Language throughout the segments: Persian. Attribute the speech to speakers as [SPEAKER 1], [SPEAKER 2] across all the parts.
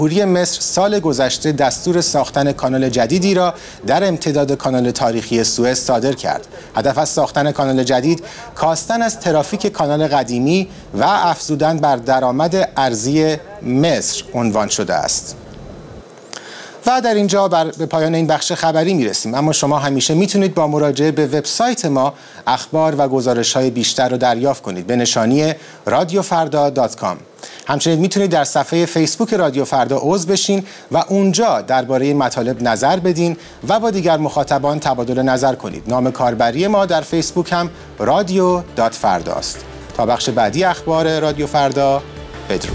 [SPEAKER 1] جمهوری مصر سال گذشته دستور ساختن کانال جدیدی را در امتداد کانال تاریخی سوئز صادر کرد. هدف از ساختن کانال جدید کاستن از ترافیک کانال قدیمی و افزودن بر درآمد ارزی مصر عنوان شده است. و در اینجا به پایان این بخش خبری میرسیم، اما شما همیشه میتونید با مراجعه به وبسایت ما اخبار و گزارش‌های بیشتر رو دریافت کنید به نشانی radiofarda.com. همچنین میتونید در صفحه فیسبوک رادیو فردا عضو بشین و اونجا درباره مطالب نظر بدین و با دیگر مخاطبان تبادل نظر کنید. نام کاربری ما در فیسبوک هم radio.farda است. تا بخش بعدی اخبار رادیو فردا، بدرود.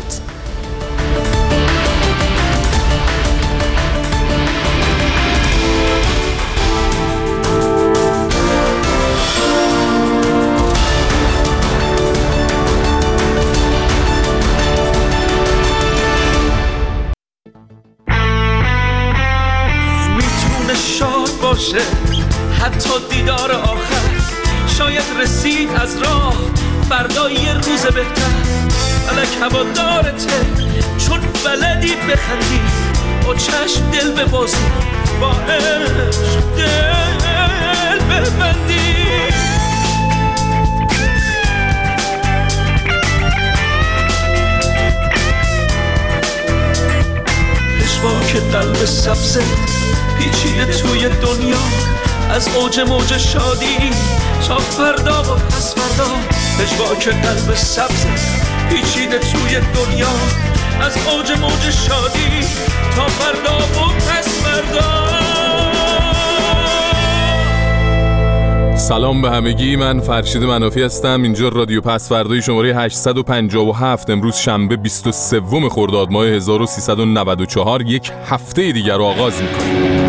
[SPEAKER 2] حتی دیدار آخر شاید رسید از راه فردا یه روز بهتر. الک هوادارته چون بلدی بخندی، با چشم دل ببازی، با عشق دل ببندی. پشواک قلب سبزه پیچیده توی دنیا، از اوج موج شادی تا فردا و پس فردا. پشواک قلب سبز پیچیده توی دنیا، از اوج موج شادی تا فردا و پس فردا.
[SPEAKER 3] سلام به همگی، من فرشید منافی هستم. اینجا رادیو پس فردای شماره 857. امروز شنبه 23 خرداد ماه 1394 یک هفته دیگر رو آغاز می‌کنیم.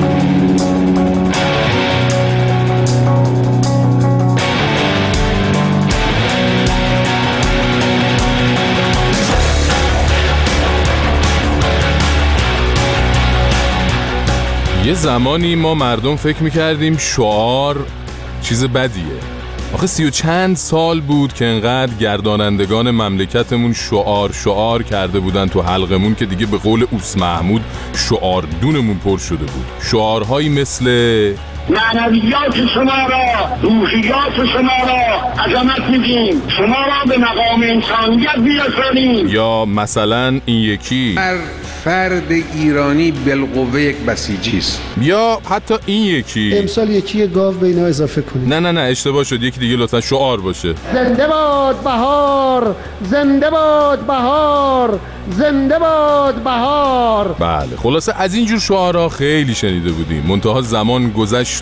[SPEAKER 3] یه زمانی ما مردم فکر میکردیم شعار چیز بدیه. آخه 30 و چند سال بود که انقدر گردانندگان مملکتمون شعار کرده بودن تو حلقمون که دیگه به قول اوس محمود شعار دونمون پر شده بود. شعارهایی مثل
[SPEAKER 4] معنویات شما را، روحیات شما را عظمت میدیم، شما را به مقام انسانیت بیرسانیم.
[SPEAKER 3] یا مثلا این یکی
[SPEAKER 5] هر فرد ایرانی بالقوه یک بسیجی است.
[SPEAKER 3] یا حتی این یکی
[SPEAKER 6] امسال یکی گاو به اینا اضافه کنید.
[SPEAKER 3] نه اشتباه شد، یکی دیگه لطفا شعار باشه.
[SPEAKER 6] زنده باد بهار، زنده باد بهار، زنده باد بهار.
[SPEAKER 3] بله، خلاصه از اینجور شعارها خیلی شنیده بودیم، منتها زمان گذشت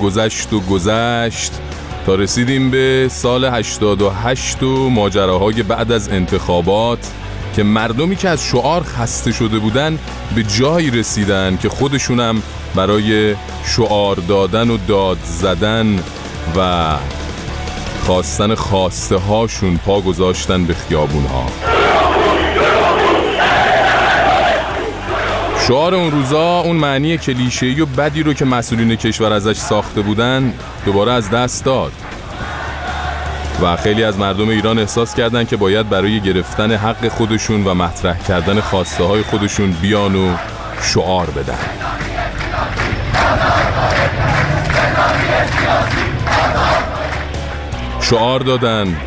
[SPEAKER 3] تا رسیدیم به سال 88 و ماجراهای بعد از انتخابات که مردمی که از شعار خسته شده بودن به جایی رسیدن که خودشونم برای شعار دادن و داد زدن و خواستن خواسته هاشون پا گذاشتن به خیابون ها. شعار اون روزا اون معنی کلیشه‌ای و بدی رو که مسئولین کشور ازش ساخته بودن دوباره از دست داد و خیلی از مردم ایران احساس کردن که باید برای گرفتن حق خودشون و مطرح کردن خواسته های خودشون بیان و شعار بدن. شعار دادن،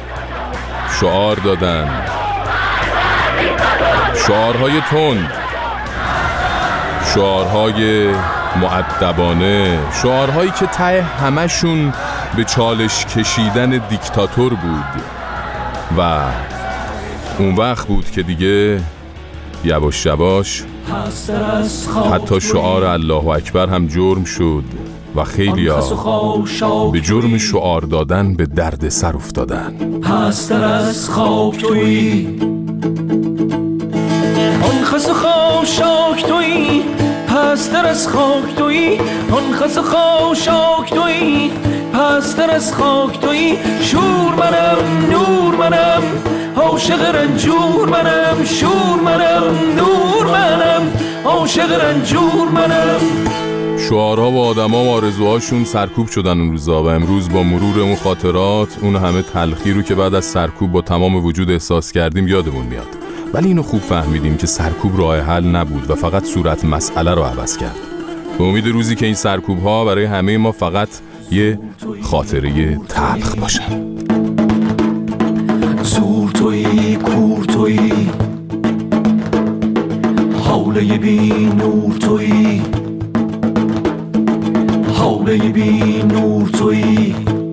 [SPEAKER 3] شعارهای تند، شعارهای مؤدبانه، شعارهایی که ته همشون به چالش کشیدن دیکتاتور بود و اون وقت بود که دیگه یواش یواش حتی شعار الله اکبر هم جرم شد و خیلیا به جرم شعار دادن به درد سر افتادن.
[SPEAKER 2] پستر از خاک تویی، آن خس خاشاک تویی، پستر از خاک تویی، آن خس خاشاک تویی، پستر از خاک تویی. شور منم، نور منم، عاشق رنجور منم، شور منم، نور منم، عاشق رنجور منم.
[SPEAKER 3] شعارها و آدم‌ها و آرزوهاشون سرکوب شدن اون روزا و امروز با مرور اون خاطرات، اون همه تلخی رو که بعد از سرکوب با تمام وجود احساس کردیم یادمون میاد. ولی اینو خوب فهمیدیم که سرکوب راه حل نبود و فقط صورت مسئله رو عوض کرد. به امید روزی که این سرکوب ها برای همه ما فقط یه خاطره تلخ باشن.
[SPEAKER 2] زور تویی کور تویی حوله بی نور تویی حوله بی نور تویی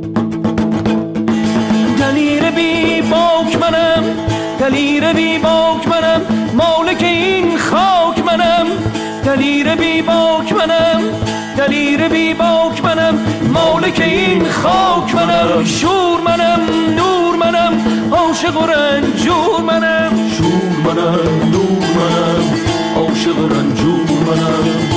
[SPEAKER 2] دلیر بی باک منم دلیر بی باک منم مالک این خاک منم دلیر بی باک منم دلیر بی باک منم مالک این خاک منم شور منم نور منم عاشق و رنجور منم شور منم نور منم عاشق و رنجور منم.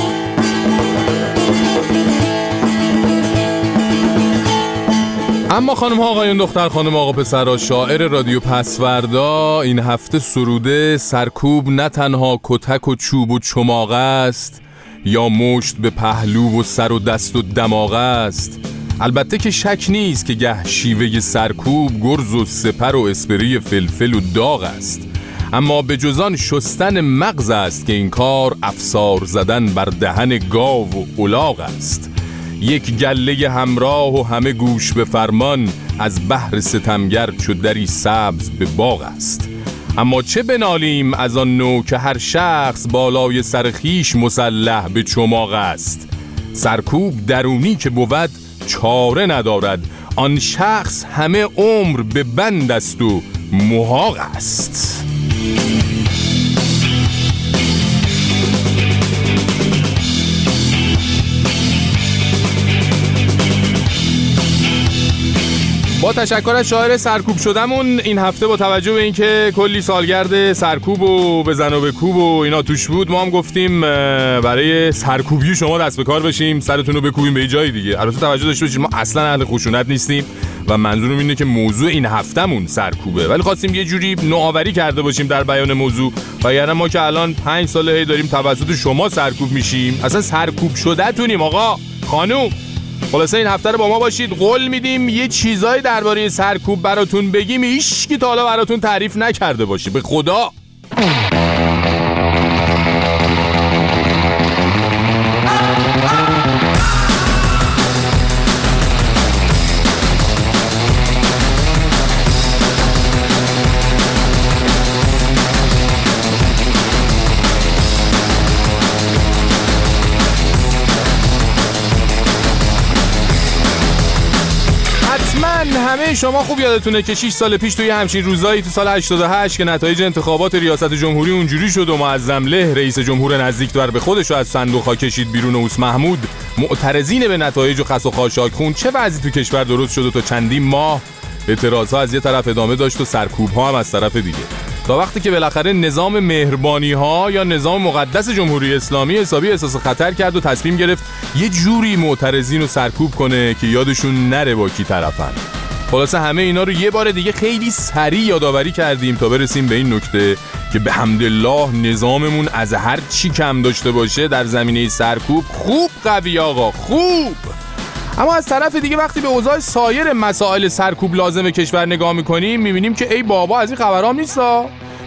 [SPEAKER 3] اما خانم ها آقایون دختر خانم آقا پسرها، شاعر رادیو پسوردا این هفته سروده سرکوب نه تنها کتک و چوب و چماق است یا مشت به پهلو و سر و دست و دماغ است. البته که شک نیست که گه شیوه سرکوب گرز و سپر و اسپری فلفل و داغ است، اما به جزان شستن مغز است که این کار افسار زدن بر دهن گاو و الاغ است. یک گله همراه و همه گوش به فرمان از بحر ستمگر چو دری سبز به باغ است. اما چه بنالیم از آن نوع که هر شخص بالای سر خویش مسلح به چماق است. سرکوب درونی که بود چاره ندارد، آن شخص همه عمر به بند است و محاق است. با تشکر از شاعر سرکوب شدمون این هفته، با توجه به اینکه کلی سالگرد سرکوب و بزن و بکوب و اینا توش بود، ما هم گفتیم برای سرکوبی شما دست به کار بشیم، سرتون رو بکوبیم به جای دیگه. البته توجه داشته باشید ما اصلا اهل خشونت نیستیم و منظورم اینه که موضوع این هفتمون سرکوبه، ولی خواستیم یه جوری نوآوری کرده باشیم در بیان موضوع، وگرنه ما که الان 5 ساله داریم توسط شما سرکوب میشیم، اصلا سرکوب شده تونیم آقا خانوم. خلاصه این هفته رو با ما باشید، قول میدیم یه چیزای درباره سرکوب براتون بگیم هیچ کی تا حالا براتون تعریف نکرده باشه، به خدا. همه شما خوب یادتونه که 6 سال پیش توی همچین روزایی تو سال 88 که نتایج انتخابات ریاست جمهوری اونجوری شد و معظم له رئیس جمهور نزدیکتر به خودش رو از صندوق کشید بیرون، اوس محمود معترضین به نتایج و خس و خاشاک خون، چه وضعی تو کشور درست شد و تا چندین ماه اعتراضها از یه طرف ادامه داشت و سرکوب‌ها هم از طرف دیگه، تا وقتی که بالاخره نظام مهربانی‌ها یا نظام مقدس جمهوری اسلامی حسابی احساس خطر کرد و تصمیم گرفت یه جوری معترضین رو سرکوب کنه که یادشون نره با کی طرفن. خلاصه همه اینا رو یه بار دیگه خیلی سریع یادآوری کردیم تا برسیم به این نکته که به حمدالله نظاممون از هر چی کم داشته باشه در زمینه سرکوب خوب قوی آقا، خوب. اما از طرف دیگه وقتی به اوضاع سایر مسائل سرکوب لازم کشور نگاه میکنیم میبینیم که ای بابا از این خبرام نیستا.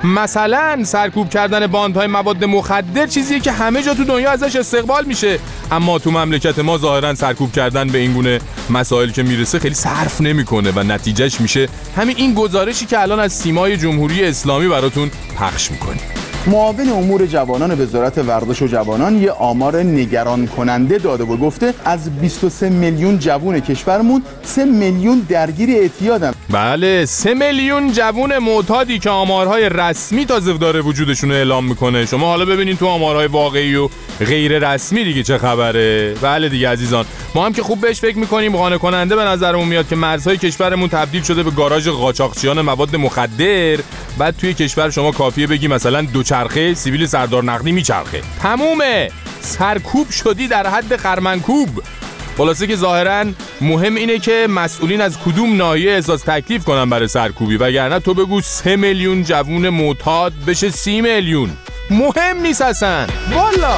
[SPEAKER 3] مثلا سرکوب کردن باندهای مواد مخدر چیزیه که همه جا تو دنیا ازش استقبال میشه، اما تو مملکت ما ظاهرا سرکوب کردن به این گونه مسائل که میرسه خیلی صرف نمیکنه و نتیجهش میشه همین این گزارشی که الان از سیمای جمهوری اسلامی براتون پخش میکنیم.
[SPEAKER 7] معاون امور جوانان وزارت ورزش و جوانان یه آمار نگران کننده داده و گفته از 23 میلیون جوان کشورمون 3 میلیون درگیر اعتیادن.
[SPEAKER 3] بله 3 میلیون جوان معتادی که آمارهای رسمی تازه داره وجودشون رو اعلام میکنه. شما حالا ببینین تو آمارهای واقعی و غیر رسمی دیگه چه خبره. بله دیگه عزیزان، ما هم که خوب بهش فکر میکنیم، قانع کننده به نظرمون میاد که مرزهای کشورمون تبدیل شده به گاراژ قاچاقچیان مواد مخدر. بعد توی کشور شما کافیه بگی مثلا دوچرخه سیبیل سردار نقدی میچرخه، تمومه، سرکوب شدی در حد خرمنکوب. خلاصه که ظاهراً مهم اینه که مسئولین از کدوم ناحیه احساس تکلیف کنن برای سرکوبی، وگرنه تو بگو 3 میلیون جوون معتاد بشه 30 میلیون، مهم نیست اصلا والا.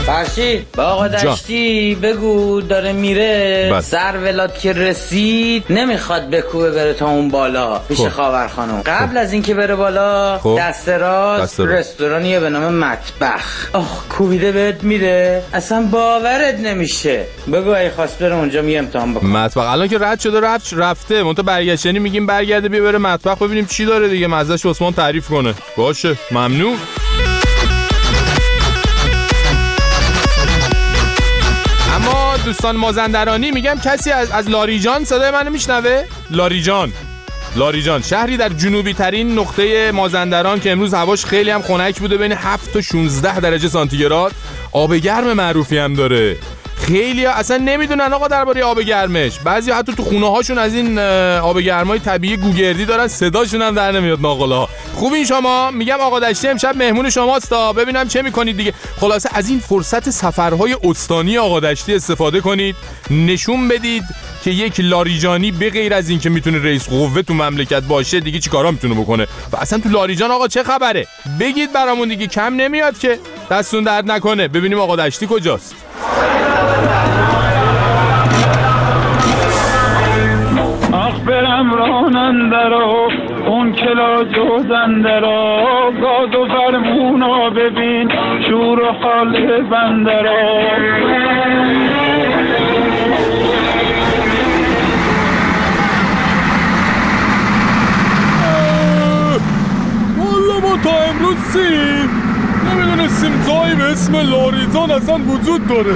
[SPEAKER 8] فرشید با آقا دشتی بگو داره میره سر ولاد که رسید نمیخواد بکوبه بره تا اون بالا پیش خاور خانم. قبل از اینکه بره بالا دست راست رستورانیه به نام مطبخ. کوبیده بهت میره اصلا باورت نمیشه. بگو اگه خواست بره اونجا می امتحان بکن.
[SPEAKER 3] مطبخ الان که رد شده رفته منتها برگشتنی میگیم برگرده بیا بره مطبخ ببینیم چی داره دیگه مزهش عثمان تعریف کنه. باشه ممنون. اما دوستان مازندرانی میگم کسی از لاریجان صدای منو میشنوه؟ لاریجان شهری در جنوبی ترین نقطه مازندران که امروز هواش خیلی هم خنک بوده بین 7 تا 16 درجه سانتیگراد. آب گرم معروفی هم داره. خیلی ها اصلا نمیدونن آقا درباره آب گرمش. بعضی حتی تو خونه هاشون از این آب گرمای طبیعی گوگردی دارن صداشون هم در نمیاد ناقلا. خوبین شما؟ میگم آقا دشتی امشب مهمون شماست تا ببینم چه میکنید دیگه. خلاصه از این فرصت سفرهای استانی آقا دشتی استفاده کنید. نشون بدید که یک لاریجانی به غیر از این که میتونه رئیس قوه تو مملکت باشه دیگه چیکارا میتونه بکنه و اصلا تو لاریجان آقا چه خبره؟ بگید برامون دیگه کم نمیاد که. دستون درد نکنه. ببینیم آقا دشتی کجاست.
[SPEAKER 9] برم راننده را اون کلا جوزنده را گاز و فرمونا ببین شور و حال بنده را.
[SPEAKER 3] والا ما تا امروز نمیدونستیم جایی به اسم لاریجان اصلا وجود داره.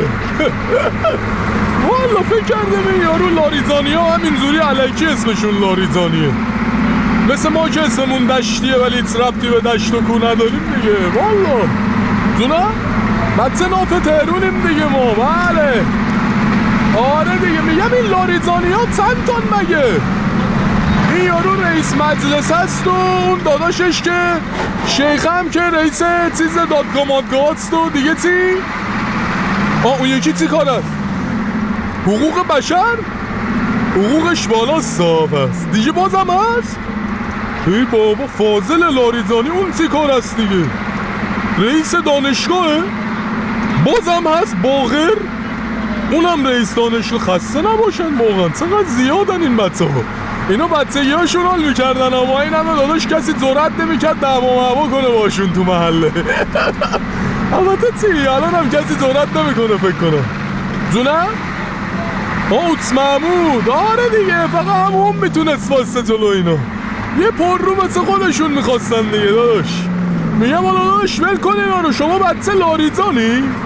[SPEAKER 3] والا فکر کردم این یارو لاریجانی ها همینجوری الکی اسمشون لاریجانیه. مثل ما که اسمون دشتیه ولی ربطی به دشت و کو نداریم دیگه. والا جونه بچه ناف تهرونیم دیگه ما. بله آره دیگه. میگم این لاریجانی ها چند تن مگه؟ این یارو رئیس مجلس هست و اون داداشش که شیخ هم که رئیس چیز دادگاه هست و دیگه چی؟ اون یکی چی کار است؟ حقوق بشر؟ حقوقش بالا صاف است دیگه. بازم هست؟ ای بابا فاضل لاریجانی اون چی کار است دیگه؟ رئیس دانشگاهه؟ بازم هست باقر؟ اونم رئیس دانشگاه. خسته نباشن واقعا چقدر زیادن این بچه ها. اینا بچگی هاشون حال میکردن اما این همه داداش کسی جرأت نمیکرد دعوا کنه باشون تو محله. البته چی الان هم کسی جرأت نمیکنه فکر کنم. جونم؟ اوتس محمود. آره دیگه فقط همون میتونست واسه جلو اینا. یه پر رو مثل خودشون میخواستن دیگه داداش. میگم داداش ول کن اینا رو. شما بچه لاریجانی؟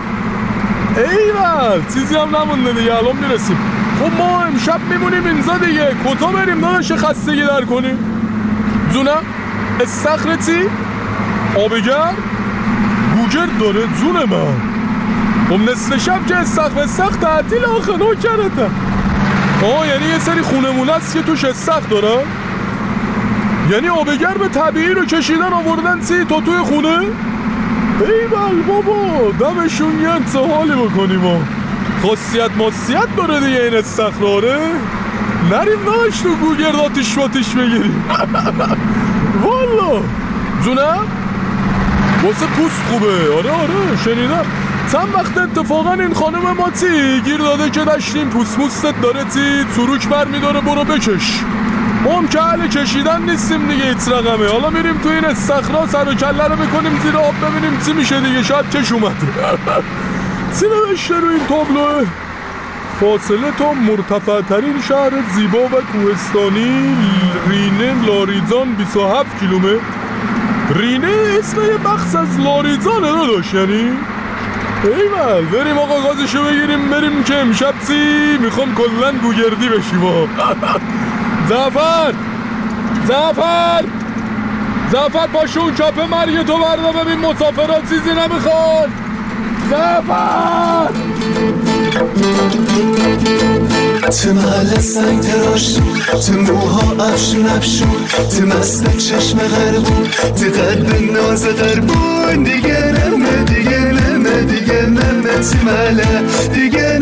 [SPEAKER 3] ایول چیزی هم نمونده دیگه الان میرسیم. خب ما امشب میمونیم اینجا دیگه. کجا بریم داداش خستگی در کنیم؟ جونم؟ استخر چی؟ آبگر؟ گوگرد داره جون من. خب نصف شب که استخر تعطیل آخه نوکرتم. یعنی یه سری خونمونه است که توش استخر داره؟ یعنی آبگر به طبیعی رو کشیدن آوردن چی تا توی خونه؟ ایول بابا دمشون گرم چه حالی بکنیم ما. خاصیت ماسیت داره دیگه این استخراره. نریم داشت تو گوگرد آتیش بگیریم. والا جونم؟ واسه پوست خوبه. آره شنیدم. چند وقت اتفاقا این خانم ما چی گیر داده که داشتیم پوست موستت داره چی چروک بر میداره برو بکش. ما هم که اهل کشیدن نیستیم دیگه ایت رقمه. حالا میریم تو این استخرا سر و کله رو بکنیم زیر آب ببینیم چی میشه دیگه. شاید کش اومد. چی نوشته رو این تابلوه؟ فاصله تا مرتفع ترین شهر زیبا و کوهستانی رینه لاریجان 27 کیلومتر. رینه اسم یه بخش از لاریجانه داداش یعنی؟ ایول بریم آقا گازشو بگیریم بریم که امشب چی میخوام کلن گوگردی بشیم. زفر پاشون کپه مرگ تو بردا ببین مسافرات چیزی نمیخواد. زفر
[SPEAKER 10] تو محل سنگ تراش تو موها افشون تو مست چشم غربون تو قلب ناز غربون دیگه نمه تو محله دیگه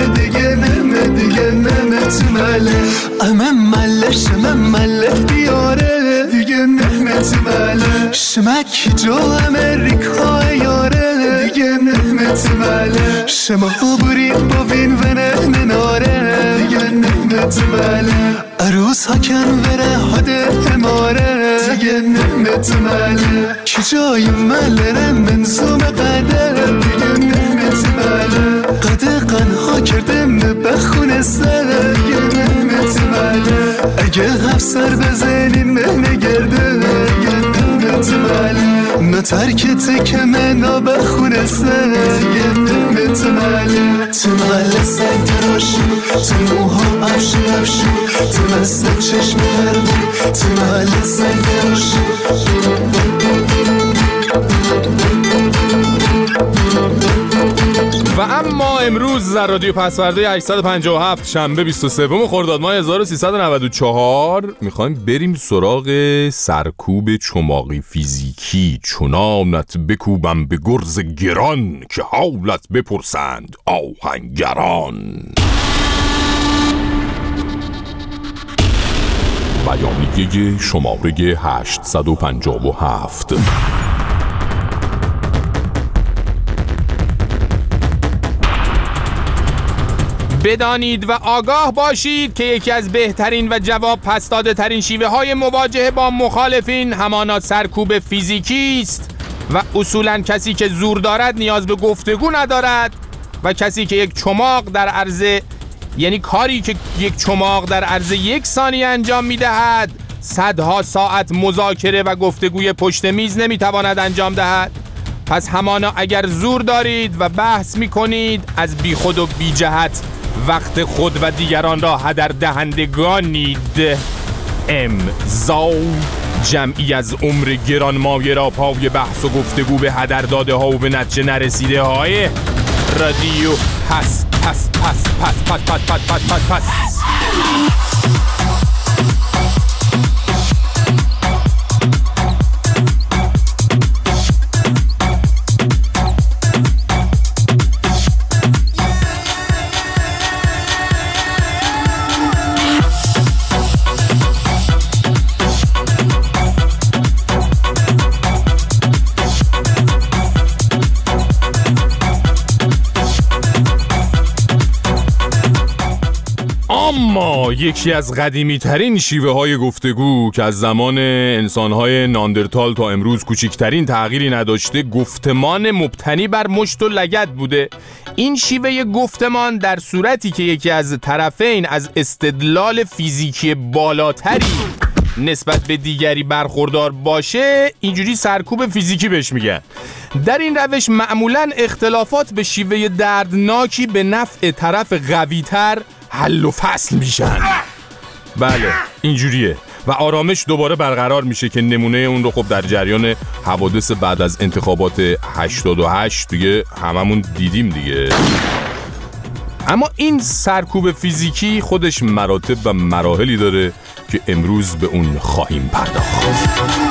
[SPEAKER 10] نمه تو محله من مله بیاره دیگه نمه تو محله شمک جو امریکا یاره دیگه نمه ماله شما بریم با وین و نه ناره دیگه نعمت ماله عروس ها کن وره حده اماره دیگه نعمت ماله کی جای ماله منظوم قدر دیگه نعمت ماله قده قنها کردم بخونه سر دیگه نعمت ماله اگه هفسر بزنیم نگرده دیگه نعمت ماله نه ترکت که منو بخونه سر دیگه نعمت ماله تو ماله سنگ تراشو تو موها افشو تو مثل چشم هربون تو ماله سنگ تراشو
[SPEAKER 3] و اما امروز در رادیو پسورده 857 شنبه 23 خرداد ماه 1394 میخوایم بریم سراغ سرکوب چماقی فیزیکی. چنانت بکوبم به گرز گران که حالت بپرسند آهنگران. بیانیه شماره 857. بدانید و آگاه باشید که یکی از بهترین و جواب پس داده ترین شیوه های مواجهه با مخالفین همانا سرکوب فیزیکی است و اصولاً کسی که زور دارد نیاز به گفتگو ندارد و کسی که یک چماق در عرض کاری که یک چماق در عرض 1 ثانیه انجام میدهد صدها ساعت مذاکره و گفتگوی پشت میز نمیتواند انجام دهد. پس همانا اگر زور دارید و بحث میکنید از بی خود و بی جهت وقت خود و دیگران را هدر دهندگانید. امضا جمعی از عمر گرانمایه را پای بحث و گفتگو به هدر داده ها و به نتیجه نرسیده های رادیو پس. اما یکی از قدیمی ترین شیوه های گفتگو که از زمان انسان های ناندرتال تا امروز کوچکترین تغییری نداشته گفتمان مبتنی بر مشت و لگد بوده. این شیوه گفتمان در صورتی که یکی از طرفین از استدلال فیزیکی بالاتری نسبت به دیگری برخوردار باشه اینجوری سرکوب فیزیکی بهش میگن. در این روش معمولاً اختلافات به شیوه دردناکی به نفع طرف قوی‌تر حل و فصل میشن. بله اینجوریه و آرامش دوباره برقرار میشه که نمونه اون رو خب در جریان حوادث بعد از انتخابات 88 دیگه هممون دیدیم دیگه. اما این سرکوب فیزیکی خودش مراتب و مراحلی داره که امروز به اون خواهیم پرداخت.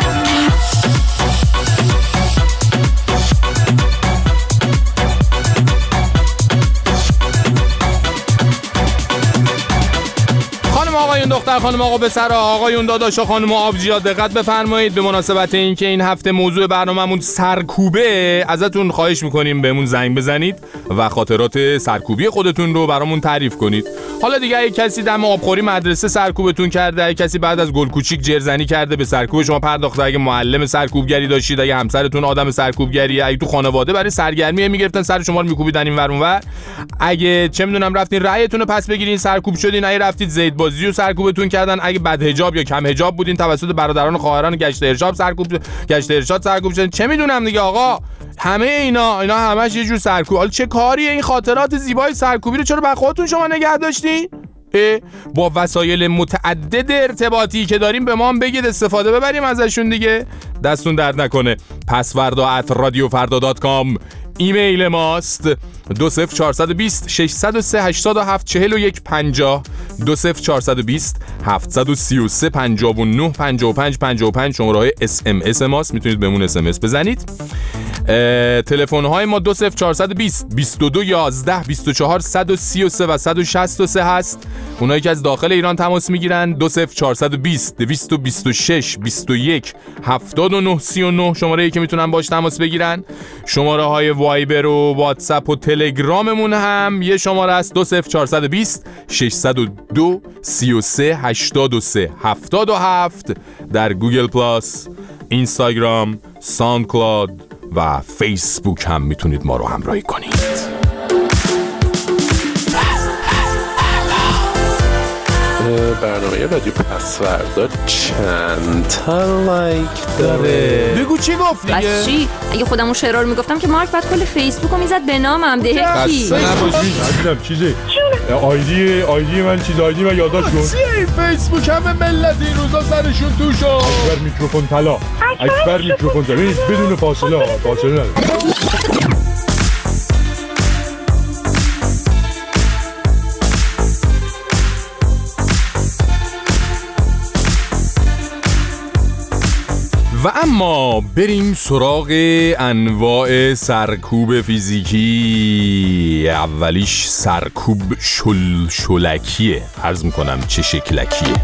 [SPEAKER 3] آقایون دختر خانم آقا پسر آقایون داداشا خانم آبجیا دقت بفرمایید. به مناسبت اینکه این هفته موضوع برنامه‌مون سرکوبه ازتون خواهش میکنیم بهمون زنگ بزنید و خاطرات سرکوبی خودتون رو برامون تعریف کنید. حالا دیگه اگه کسی دم آبخوری مدرسه سرکوبتون کرده، اگه کسی بعد از گل کوچیک جرزنی کرده به سرکوب شما پرداخته، اگه معلم سرکوبگری داشتید، اگه همسرتون آدم سرکوبگریه، اگه تو خانواده برای سرگرمی میگرفتن سر شما رو میکوبیدن این ور اون ور، اگه چه میدونم رفتین رأیتون رو پس بگیرین سرکوب شدین، اگه رفتید زید بازی و سرکوبتون کردن، اگه بد حجاب یا کم حجاب بودین توسط برادران و خواهران گشت ارشاد سرکوب شدین، چه میدونم دیگه آقا، همه اینا همش یه جور سرکوب. حالا چه کاریه این خاطرات زیبای سرکوبی رو چرا به خودتون شما نگه داشتین؟ با وسایل متعدد ارتباطی که داریم به ما هم بگید استفاده ببریم ازشون دیگه. دستون درد نکنه. pasvarda@radiofarda.com ایمیل ماست 20420 603 87 41 50 20420 733 59 55 55 شماره های SMS ماست، میتونید بهمون SMS بزنید. تلفن‌های ما 20420 22 11 24 133 و 163 هست. اونایی که از داخل ایران تماس میگیرن 20420 226 21 79 39 شماره‌ای که میتونن باش تماس بگیرن. شماره های وایبر و واتساپ و تلگراممون هم یه شماره است 20420 602 33 83 77. در گوگل پلاس، اینستاگرام، ساوندکلاود و فیسبوک هم میتونید ما رو همراهی کنید.
[SPEAKER 11] برنامه رادیو پسوردا چند تا لایک داره؟
[SPEAKER 3] بگو چی گفت دیگه؟
[SPEAKER 12] بس چی؟ اگه خودمون شعرها رو میگفتم که مارک بعد کل فیسبوکو میزد به نامم دهکی.
[SPEAKER 13] عزیزم چیزی آیدی من یادداشت کن.
[SPEAKER 3] چیه این فیسبوک همه ملت این روزا سرشون توشو.
[SPEAKER 13] اکبر میکروفون طلا. ببین بدون فاصله نداره.
[SPEAKER 3] و اما بریم سراغ انواع سرکوب فیزیکی. اولیش سرکوب شلکیه. عرض میکنم چه شکلکیه.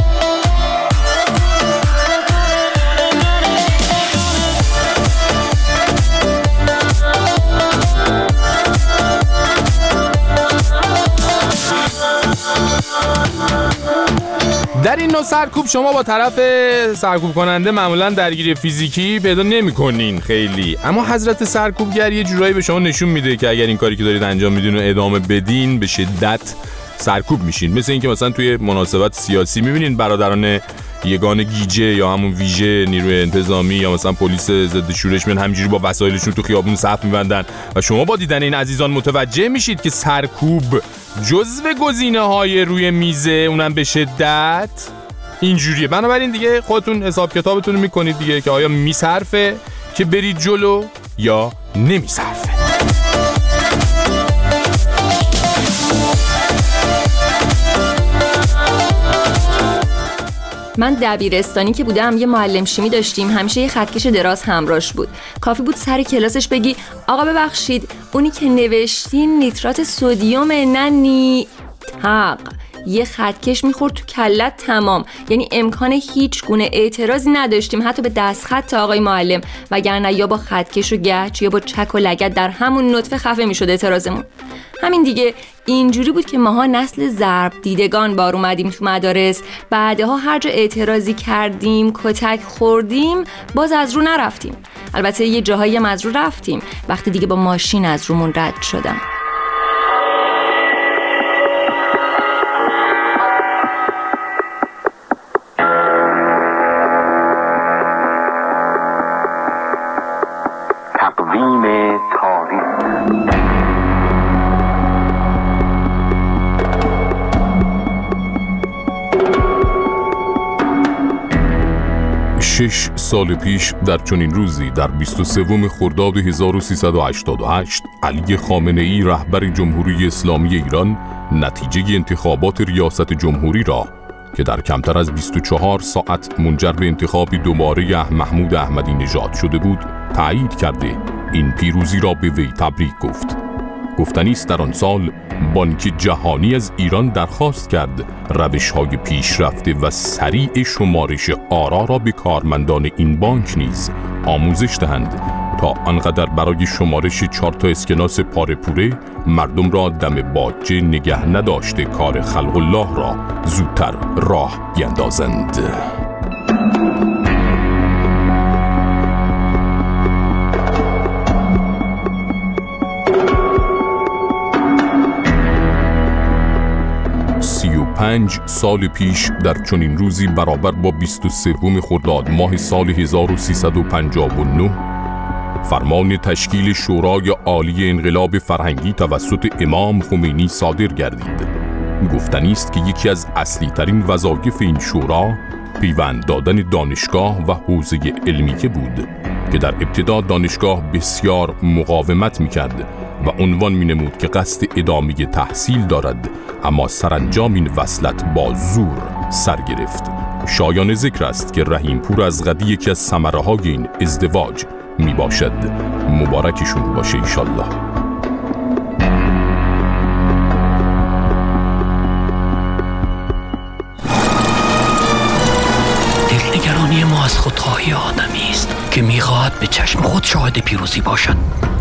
[SPEAKER 3] در این نوع سرکوب شما با طرف سرکوب کننده معمولا درگیری فیزیکی پیدا نمی‌کنین خیلی، اما حضرت سرکوبگر یه جورایی به شما نشون میده که اگر این کاری که دارید انجام میدین رو ادامه بدین به شدت سرکوب میشین. مثل اینکه مثلا توی مناسبت سیاسی میبینین برادران یگان گیجه یا همون ویژه نیروی انتظامی یا مثلا پلیس ضد شورش میان همینجوری با وسایلشون تو خیابون صف میبندن و شما با دیدن این عزیزان متوجه میشید که سرکوب جزو گزینه‌های روی میزه، اونم به شدت اینجوریه. بنابراین دیگه خودتون حساب کتابتون رو میکنید دیگه که آیا میصرفه که برید جلو یا نمیصرفه.
[SPEAKER 12] من دبیرستانی که بودم یه معلم شیمی داشتیم، همیشه یه خطکش دراز همراهش بود. کافی بود سر کلاسش بگی آقا ببخشید اونی که نوشتین نیترات سدیم نه حق، یه خطکش میخورد تو کلت تمام. یعنی امکان هیچ گونه اعتراضی نداشتیم حتی به دستخط آقای معلم، وگرنه یا با خطکش و گچ یا با چک و لگد در همون نطفه خفه میشد اعتراضمون. همین دیگه اینجوری بود که ماها نسل ضرب دیدگان بار اومدیم تو مدارس. بعدها هر جا اعتراضی کردیم، کتک خوردیم، باز از رو نرفتیم. البته یه جاهایی هم از رو رفتیم وقتی دیگه با ماشین از رومون رد شدم.
[SPEAKER 14] تقویم تاریخ
[SPEAKER 3] 6 سال پیش در چنین روزی در 23 خرداد 1388 علی خامنه‌ای رهبر جمهوری اسلامی ایران نتیجه انتخابات ریاست جمهوری را که در کمتر از 24 ساعت منجر به انتخاب دوباره محمود احمدی نژاد شده بود تایید کرده این پیروزی را به وی تبریک گفت. گفتنی است در آن سال بانک جهانی از ایران درخواست کرد روش‌های پیشرفته و سریع شمارش آرا را به کارمندان این بانک نیز آموزش دهند تا آنقدر برای شمارش 4 تا اسکناس پاره‌پوره مردم را دم باجه نگه نداشته کار خلق الله را زودتر راه بیندازند. پنج سال پیش در چنین روزی برابر با 23 خرداد ماه سال 1359 فرمان تشکیل شورای عالی انقلاب فرهنگی توسط امام خمینی صادر گردید. گفتنی است که یکی از اصلی ترین وظایف این شورا پیوند دادن دانشگاه و حوزه علمیه بود که در ابتدا دانشگاه بسیار مقاومت می‌کرد و عنوان می‌نمود که قصد ادامه تحصیل دارد، اما سرانجام این وصلت با زور سر گرفت. شایان ذکر است که رحیمپور از غدی یکی از ثمره‌های این ازدواج میباشد. مبارکشون باشه ایشالله.
[SPEAKER 15] دلنگرانی ما از خودخواهی آدمی است که میخواهد به چشم خود شاهد پیروزی باشد.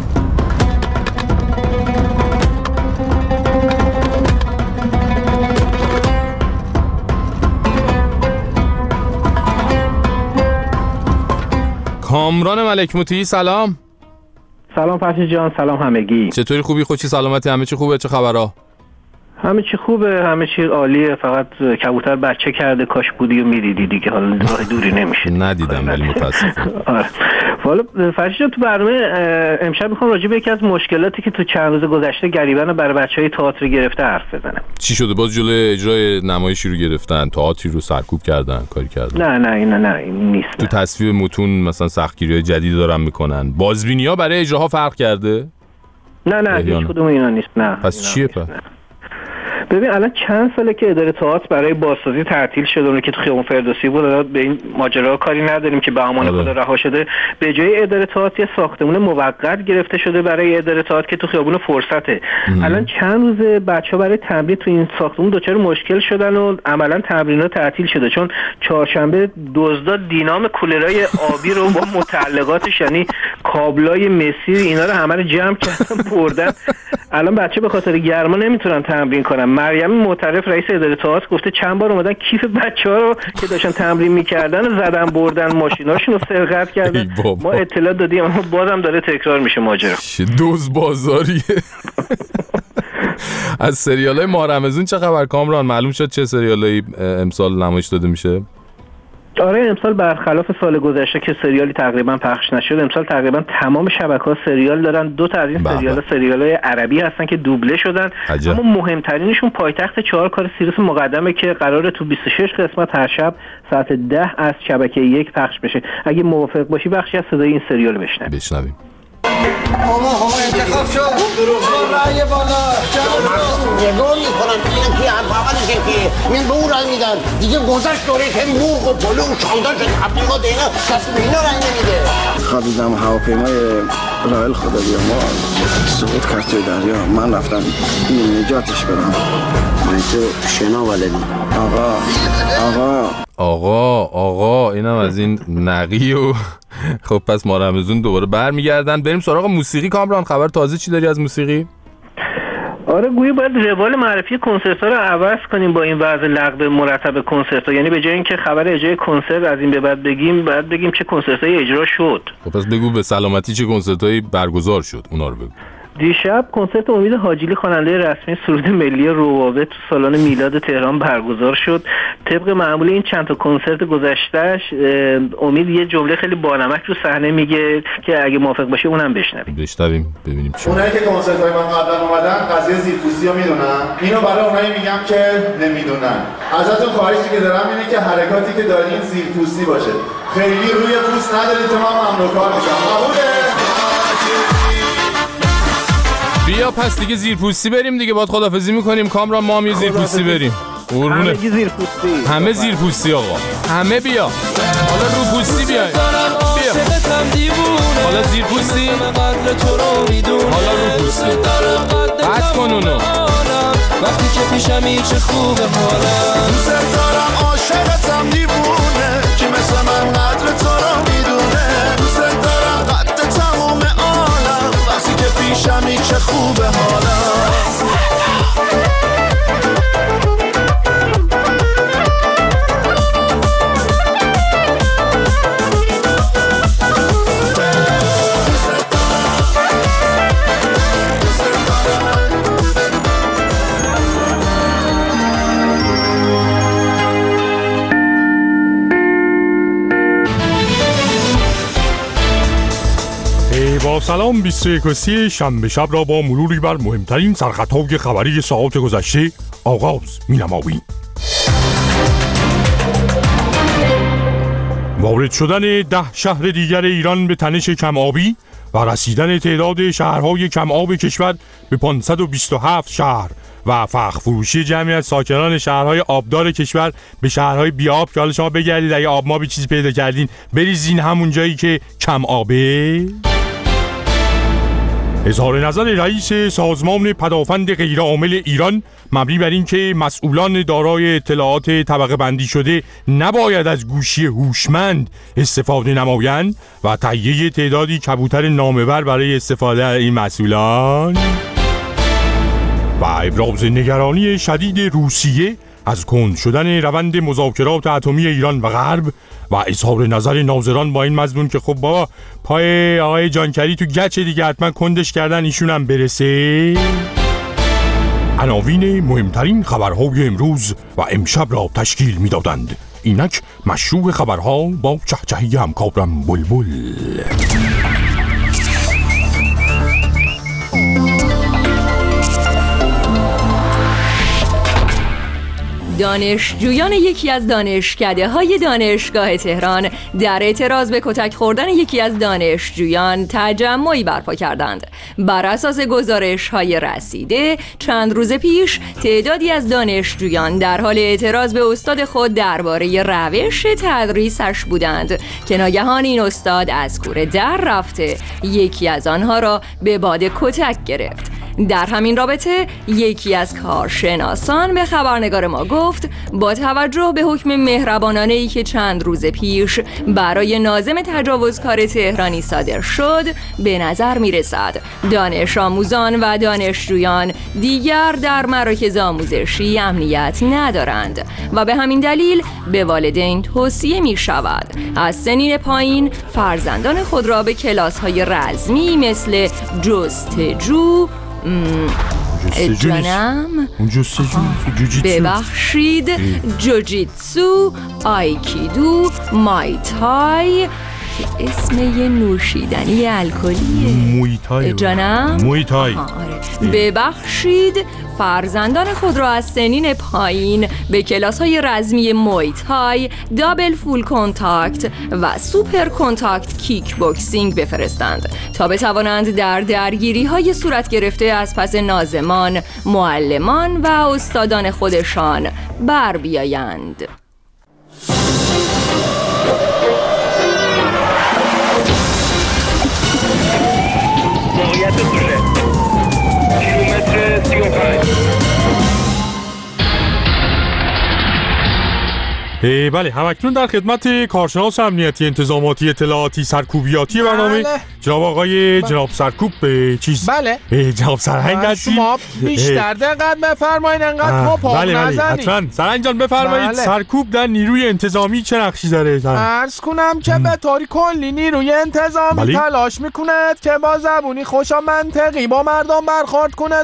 [SPEAKER 3] کامران ملک موتی سلام.
[SPEAKER 16] سلام فرشید جان، سلام همگی.
[SPEAKER 3] چطوری؟ خوبی؟ خوشی سلامتی؟ همه چی خوبه؟ چه خبرها؟
[SPEAKER 16] همه چی خوبه، همه چی عالیه. فقط کبوتر بچه کرده، کاش بودی و میدیدی دیگه. حالا راه دوری نمیشه.
[SPEAKER 3] ندیدم ولی متاسفم.
[SPEAKER 16] آره. حالا فرشید جان، تو برنامه امشب میخوام راجع به یکی از مشکلاتی که تو چند روز گذشته گریبان برای بچهای تئاتر گرفته حرف بزنم.
[SPEAKER 3] چی شده؟ باز جلوی اجرای نمایشی رو گرفتن، تئاتری رو سرکوب کردن، کاری کردن؟
[SPEAKER 16] نه این نیست.
[SPEAKER 3] تو تصویب متون مثلا سختگیری‌های جدید دارن میکنن. بازبینی‌ها برای اجراها فرق کرده؟
[SPEAKER 16] نه هیچ کدوم اینا نیست. نه.
[SPEAKER 3] پس چیه پس؟
[SPEAKER 16] ببین الان چند ساله که اداره تئاتر برای بازسازی تعطیل شده، اون که تو خیابون فردوسی بود. الان به این ماجرا کاری نداریم که به امان خدا رها شده. به جای اداره تئاتر یه ساختمون موقت گرفته شده برای اداره تئاتر که تو خیابون فرصته. الان چند روز بچه‌ها برای تمرین تو این ساختمون دچار مشکل شدن و عملاً تمرینات تعطیل شده، چون چهارشنبه دزداد دینام کولرای آبی رو با متعلقاتش، یعنی کابلای مسیر اینا رو همه رو جمع کردن بردن. الان بچه به خاطر گرما نمیتونن تمرین کنن. مریم معترف رئیس اداره تئاتر گفته چند بار اومدن کیف بچه‌ها رو که داشتن تمرین می‌کردن و زدن بردن، ماشیناشون رو سرقت کردن. ما اطلاع دادیم اما بازم داره تکرار میشه ماجرا.
[SPEAKER 3] دوز بازاریه. از سریال‌های ماه رمضان چه خبر کامران؟ معلوم شد چه سریالایی امسال نمایش داده میشه؟
[SPEAKER 16] آره امسال برخلاف سال گذشته که سریالی تقریبا پخش نشد، امسال تقریبا تمام شبکه‌ها سریال دارن. دو تا از این سریال‌های عربی هستن که دوبله شدن. اما مهمترینشون پایتخت 4 کار سیروس مقدمه که قراره تو 26 قسمت هر شب ساعت 10 از شبکه 1 پخش بشه. اگه موافق باشی بخشی از صدای این سریال
[SPEAKER 3] بشنویم.
[SPEAKER 17] آقا انتخاب شد. رأی بالا نگاه میکنن این که اولش که من به اون رأی میدن دیگه گذشت دوره که موق و پلو و شانداج تبلیغات اینا کسی به اینا رأی نمیده.
[SPEAKER 18] خریدم هواپیمای رائل خدا بیامرز سقوط کرد توی دریا. من رفتم نجاتش بدم. من تو شنا ولدی.
[SPEAKER 3] آقا اینم از این نقی و خب پس ما رمضان دوباره برمیگردن. بریم سراغ موسیقی. کامران خبر تازه چی داری از موسیقی؟
[SPEAKER 16] آره گویا باید روال معرفی کنسرت‌ها رو عوض کنیم با این وضع لغو مرتب کنسرت‌ها. یعنی به جای اینکه خبر اجرای کنسرت از این به بعد بگیم، باید بگیم چه کنسرت‌هایی اجرا شد.
[SPEAKER 3] خب پس بگو به سلامتی چه کنسرت‌هایی برگزار شد، اونا رو بگو.
[SPEAKER 16] دیشب کنسرت امید حاجیلی خواننده رسمی سرود ملی روابه تو سالن میلاد تهران برگزار شد. طبق معمول این چند تا کنسرت گذشتهش امید یه جمله خیلی بانمک رو صحنه میگه که اگه موافق باشه اونم
[SPEAKER 3] بشنویم ببینیم چی.
[SPEAKER 7] اونایی که کنسرت‌های من قبلا اومدن قضیه زیرپوستی رو میدونن. اینو برای اونایی میگم که نمیدونن. ازتون خواهشی که دارم اینه که حرکاتی که دارین زیرپوستی باشه. خیلی روی پوست ندارید تو من ممنوع کار میشم. قبوله؟
[SPEAKER 3] بیا پس دیگه زیرپوستی بریم دیگه. باید خدافظی میکنیم کامران، ما هم یه زیرپوستی بریم.
[SPEAKER 16] همه زیرپوستی.
[SPEAKER 3] همه زیرپوستی آقا. همه بیا. حالا رو پوستی بیای. بیا. حالا زیرپوستی. حالا رو پوستی. قطع کن اونو.
[SPEAKER 2] وقتی که پیشمی چه خوبه حالا. دوست دارم عاشقتم دیوونه که مثل من قدر تو رو میدونه. دوست دارم قد تموم عالم وقتی که پیشمی چه خوبه حالا.
[SPEAKER 13] با سلام 21 شنبه شب را با مروری بر مهمترین سرخطهای خبری ساعات گذشته آغاز می‌نماییم. وارد شدن 10 شهر دیگر ایران به تنش کم‌آبی و رسیدن تعداد شهرهای کم‌آب کشور به 527 شهر و فخر فروشی جمعی از ساکنان شهرهای آبدار کشور به شهرهای بی‌آب که حالا شما بگردید اگه آب ما به چیزی پیدا کردین بریزین همون جایی که کم آبه. اظهار نظر رئیس سازمان پدافند غیرعامل ایران مبنی بر این که مسئولان دارای اطلاعات طبقه بندی شده نباید از گوشی هوشمند استفاده نمایند و تهیه تعدادی کبوتر نامبر برای استفاده این مسئولان و ابراز نگرانی شدید روسیه از کند شدن روند مذاکرات اتمی ایران و غرب و اظهار نظر ناظران با این مضمون که خب بابا پای آقای جانکری تو گچ دیگه حتما کندش کردن ایشون هم برسه. عناوین مهمترین خبرهای امروز و امشب را تشکیل می‌دادند. اینک مشروع خبرها با چهچهی همکارم بلبل.
[SPEAKER 12] دانشجویان یکی از دانشکده‌های دانشگاه تهران در اعتراض به کتک خوردن یکی از دانشجویان تجمعی برپا کردند. بر اساس گزارش‌های رسیده چند روز پیش تعدادی از دانشجویان در حال اعتراض به استاد خود درباره روش تدریسش بودند که ناگهان این استاد از کوره در رفته یکی از آنها را به باد کتک گرفت. در همین رابطه یکی از کارشناسان به خبرنگار ما گفت با توجه به حکم مهربانانه‌ای که چند روز پیش برای ناظم تجاوزکار تهرانی صادر شد به نظر می‌رسد دانش آموزان و دانشجویان دیگر در مراکز آموزشی امنیت ندارند و به همین دلیل به والدین توصیه می‌شود از سنین پایین فرزندان خود را به کلاس‌های رزمی مثل جستجو ببخشید جوجیتسو، آیکیدو، مایتای که اسم یه نوشیدنی الکلیه.
[SPEAKER 13] مویتای
[SPEAKER 12] جانم؟
[SPEAKER 13] مویتای.
[SPEAKER 12] ببخشید فرزندان خود را از سنین پایین به کلاس‌های رزمی مویتای، دابل فول کنتاکت و سوپر کنتاکت کیک بوکسینگ بفرستند تا بتوانند در درگیری‌های صورت گرفته از پس ناظمان، معلمان و استادان خودشان بر بیایند.
[SPEAKER 9] کیلومتر 35.
[SPEAKER 13] بله، همکنون در خدمت کارشناس امنیتی انتظاماتی اطلاعاتی سرکوبیاتی برنامه جناب آقای جناب سرکوب چیز.
[SPEAKER 19] بله
[SPEAKER 13] جناب سرهنگ هستیم.
[SPEAKER 19] شما بیشتر دقت بفرمایید، انقدر توپ
[SPEAKER 13] بله حتما. سرهنگ جان بفرمایید. سرکوب در نیروی انتظامی چه نقشی داره؟
[SPEAKER 19] عرض کنم که به طوری کلی نیروی انتظامی تلاش میکند که با زبونی خوش و منطقی با مردم برخورد کند.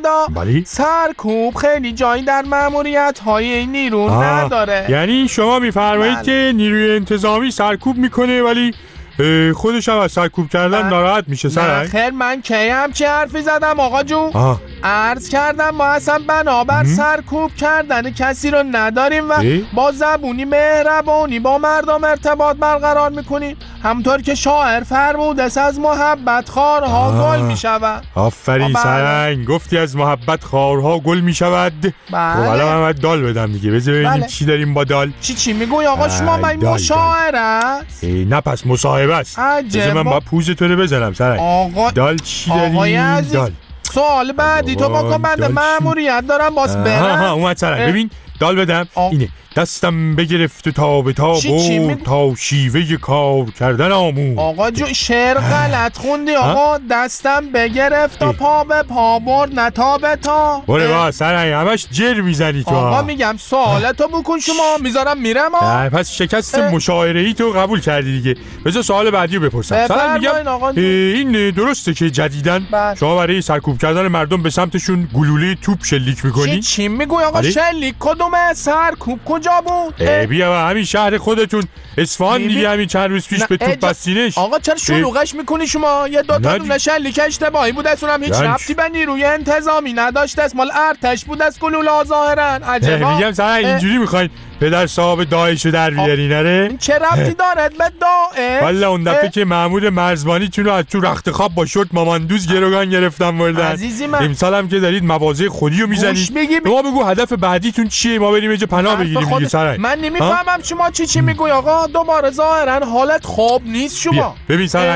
[SPEAKER 19] سرکوب خیلی جایی در ماموریت های این نیرو نداره.
[SPEAKER 13] یعنی شما میفرمایید که نیروی انتظامی سرکوب میکنه ولی خودش هم از سرکوب کردن ناراحت میشه؟
[SPEAKER 19] نه خیر، من کی همچه حرفی زدم آقا جون؟ عرض کردم ما اصلا بنابر سرکوب کردن کسی رو نداریم و با زبونی مهربانی با مردم ارتباط برقرار میکنیم، همطور که شاعر فرموده از محبت خارها گل میشود.
[SPEAKER 13] آفرین سرنگ، گفتی از محبت خارها گل میشود. خب الان من دال بدم دیگه، بذار ببینیم چی داریم با دال.
[SPEAKER 19] چی میگوی آقا شما؟ من مشاعر است؟
[SPEAKER 13] نه پس مصاحبه است. بذار من با پوز تو رو بزنم سرنگ.
[SPEAKER 19] آقا
[SPEAKER 13] دال چی داریم؟ دال
[SPEAKER 19] سوال بعدی تو بکن، من مأموریت دارم باز برم.
[SPEAKER 13] اومد سرنگ. ببین دال بدم اینه: دستم بگرفت تا به تا بود تا شیوه کار کردن آمود.
[SPEAKER 19] آقا جو شعر غلط خوندی آقا. دستم بگرفت تا پا به پا برد نه تا به تا.
[SPEAKER 13] بره با سرنگ همش جر میزنی تو.
[SPEAKER 19] آقا میگم سوالتو بکن شما، میذارم میرم.
[SPEAKER 13] پس شکست مشاعره‌ای تو قبول کردی دیگه. بذار سوال بعدی رو بپرسم. سرنگ میگم این درسته که جدیدن شما برای سرکوب کردن مردم به سمتشون گلوله توپ شلیک میکنی؟
[SPEAKER 19] چی میگوی آقا؟ شلیک کدومه؟ سرکوب کجا بود؟
[SPEAKER 13] بیا همین شهر خودتون اصفهان دیگه، همین چند روز پیش به توپ بستینش.
[SPEAKER 19] آقا چرا شلوغش میکنی شما؟ یه دوتا دونه شلیک اشتباهی بود، اونم هیچ ربطی به نیروی انتظامی نداشت، اسمال ارتش بود از گلوله ظاهرا. عجبا.
[SPEAKER 13] میگم سر اینجوری میخواین پدر صاحب داعشو در بیاری نره؟
[SPEAKER 19] این چه ربطی دارد به داعش؟
[SPEAKER 13] والا اون دفعه که مأمور مرزبانیتون رو از تو رخت خواب با شورت ماماندوز گروگان گرفتن بردن.
[SPEAKER 19] عزیزی من
[SPEAKER 13] امسال هم که دارید مواضع خودی رو میزنید. ما بگو هدف بعدیتون چیه، ما بریم اینجا پناه بگیریم دیگه سرنگ.
[SPEAKER 19] من نمیفهمم شما چی میگوی آقا. دوباره ظاهرا حالت خوب نیست شما.
[SPEAKER 13] ببین سرنگ،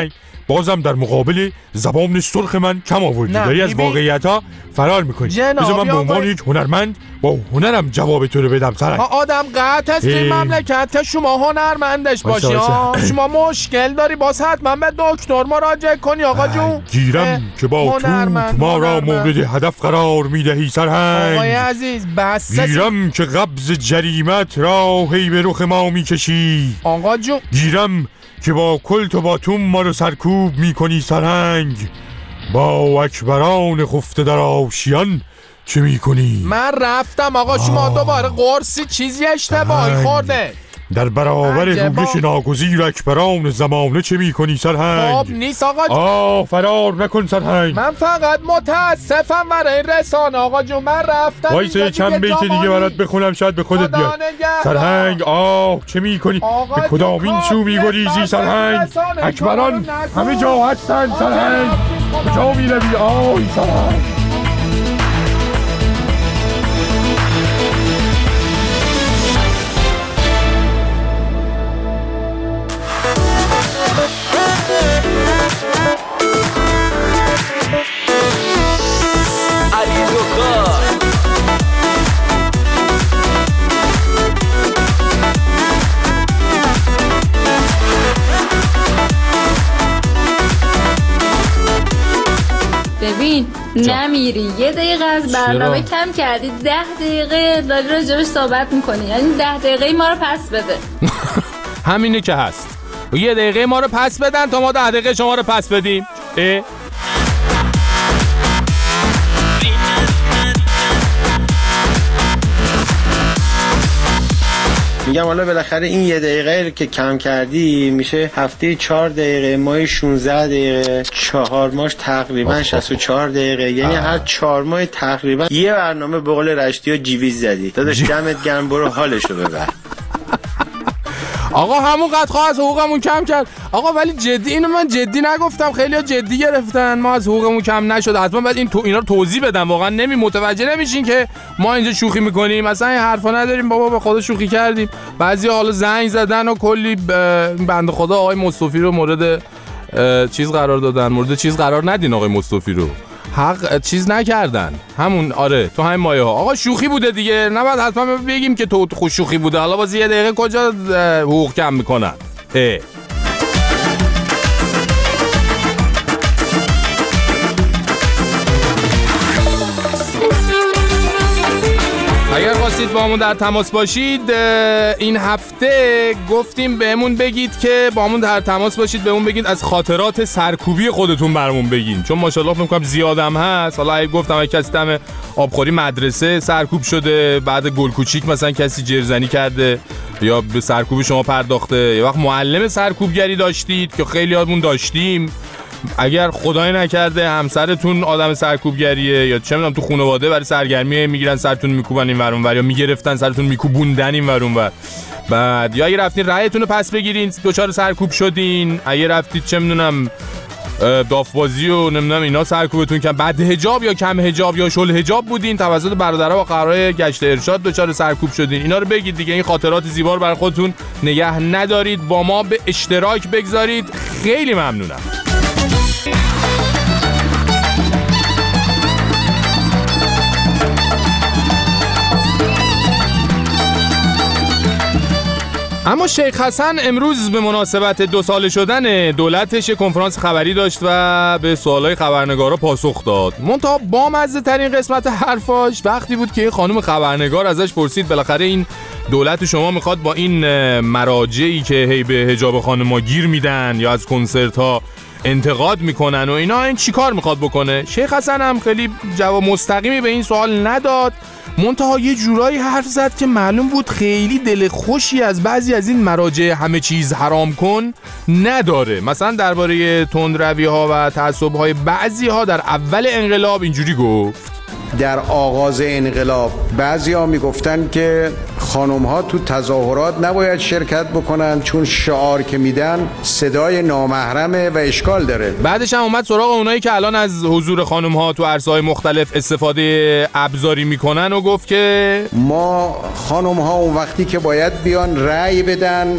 [SPEAKER 13] بازم در مقابل زبان سرخ من کم آوردی. داری از واقعیت‌ها فرار میکنی. بذار من به عنوان یک هنرمند با هنرم جواب تو رو بدم. سرنگ
[SPEAKER 19] آدم قطع است این مملکت، شما هنرمندش باشی. شما مشکل داری باز حتما به دکتر مراجعه کنی آقا جون.
[SPEAKER 13] گیرم که با تو ما را مورد هدف قرار میدهی سرهنگ.
[SPEAKER 19] آقای عزیز بس.
[SPEAKER 13] گیرم که قبض جریمت را هی به رخ ما میکشی
[SPEAKER 19] آقا جون.
[SPEAKER 13] گیرم که با کلت و با توم ما رو سرکوب میکنی سرهنگ. با اکبران خفته در آشیان چه میکنی؟
[SPEAKER 19] من رفتم آقا شما دوباره قرصی چیزی اشتباهی خورده.
[SPEAKER 13] در برابر رویش ناگزیر اکبران زمانه چه میکنی سرهنگ؟
[SPEAKER 19] خب نیست آقا جون.
[SPEAKER 13] فرار نکن سرهنگ.
[SPEAKER 19] من فقط متاسفم برای رسانه آقا جون. من رفتم
[SPEAKER 13] وایسه چند بیت دیگه برات بخونم شاید به خودت بیاد. سرهنگ چه میکنی؟ به کدام این سو میگریزی سرهنگ؟ اکبران همه جا هستن سرهنگ. کجا میروی آی سرهنگ؟
[SPEAKER 20] ببین نمیری یه دقیقه از برنامه کم کردی، 10 دقیقه داری راجبش صحبت میکنی، یعنی 10 دقیقه ما رو پس بده.
[SPEAKER 3] همینه که هست. یه دقیقه ما رو پس بدن تا ما 10 دقیقه شما رو پس بدیم.
[SPEAKER 21] میگم حالا بالاخره این یه دقیقه که کم کردی میشه هفته 4 دقیقه، ماه 16 دقیقه، 4 ماهش تقریبا 64 دقیقه، یعنی هر 4 ماه تقریبا یه برنامه به قول رشتی ها جیویز زدی. داداش دمت گرم، برو حالشو ببر.
[SPEAKER 19] آقا همون قد خواه از حقوقمون کم کرد آقا. ولی جدی اینو من جدی نگفتم، خیلی ها جدی گرفتن. ما از حقوقمون کم نشده. حتما باید اینا رو توضیح بدم. واقعا متوجه نمیشین که ما اینجا شوخی میکنیم، مثلا این حرفا نداریم بابا، به خدا شوخی کردیم. بعضی حالا زنگ زدن و کلی بنده خدا آقای مصطفی رو مورد چیز قرار دادن. مورد چیز قرار ندین آقای مصطفی رو، حق چیز نکردن. همون آره تو همین مایه ها آقا شوخی بوده دیگه، نباید حتما بگیم که تو خوش شوخی بوده. حالا باز یه دقیقه کجا حقوق کم میکنن؟ اگر خواستید با همون در تماس باشید، این هفته گفتیم بهمون بگید که با همون در تماس باشید، بهمون بگید از خاطرات سرکوبی خودتون برامون بگین، چون ماشاءالله فکر می‌کنم زیادم هست. حالا اگه گفتم اگه کسی دم آبخوری مدرسه سرکوب شده، بعد گل کوچیک مثلا کسی جرزنی کرده یا به سرکوب شما پرداخته، یه وقت معلم سرکوبگری داشتید که خیلی هامون داشتیم. اگر خدای نکرده همسرتون آدم سرکوبگریه یا چه میدونم تو خانواده برای سرگرمی میگیرن سرتون میکوبن این ور اون ور، یا میگرفتن سرتون میکوبوندن این ور اون ور. بعد یا اگه رفتین رأیتون رو پس بگیرین دچار سرکوب شدین، اگه رفتید چه میدونم دافبازی و نمیدونم اینا سرکوبتون کردن، بعد حجاب یا کم حجاب یا شل حجاب بودین، توسط برادرها و قرارای گشت ارشاد دچار سرکوب شدین، اینا رو بگید دیگه. این خاطرات زیبا رو برای خودتون نگه ندارید، با ما به اشتراک بگذارید. خیلی ممنونم. اما شیخ حسن امروز به مناسبت 2 ساله شدن دولتش کنفرانس خبری داشت و به سوالای خبرنگارا پاسخ داد. منتها بامزه ترین قسمت حرفاش وقتی بود که خانم خبرنگار ازش پرسید بالاخره این دولت شما میخواد با این مراجعی که هی به حجاب خانم‌ها گیر میدن یا از کنسرت ها انتقاد میکنن و اینا، این چی کار میخواد بکنه؟ شیخ حسن هم خیلی جواب مستقیمی به این سوال نداد، منتها یه جورایی حرف زد که معلوم بود خیلی دل خوشی از بعضی از این مراجع همه چیز حرام کن نداره. مثلا درباره تندروی ها و تعصب های بعضی ها در اول انقلاب اینجوری گفت:
[SPEAKER 22] در آغاز انقلاب بعضیا میگفتن که خانم ها تو تظاهرات نباید شرکت بکنن چون شعار که میدن صدای نامحرمه و اشکال داره.
[SPEAKER 3] بعدش هم اومد سراغ اونایی که الان از حضور خانم ها تو عرصه‌های مختلف استفاده ابزاری میکنن و گفت که
[SPEAKER 22] ما خانم ها اون وقتی که باید بیان رأی بدن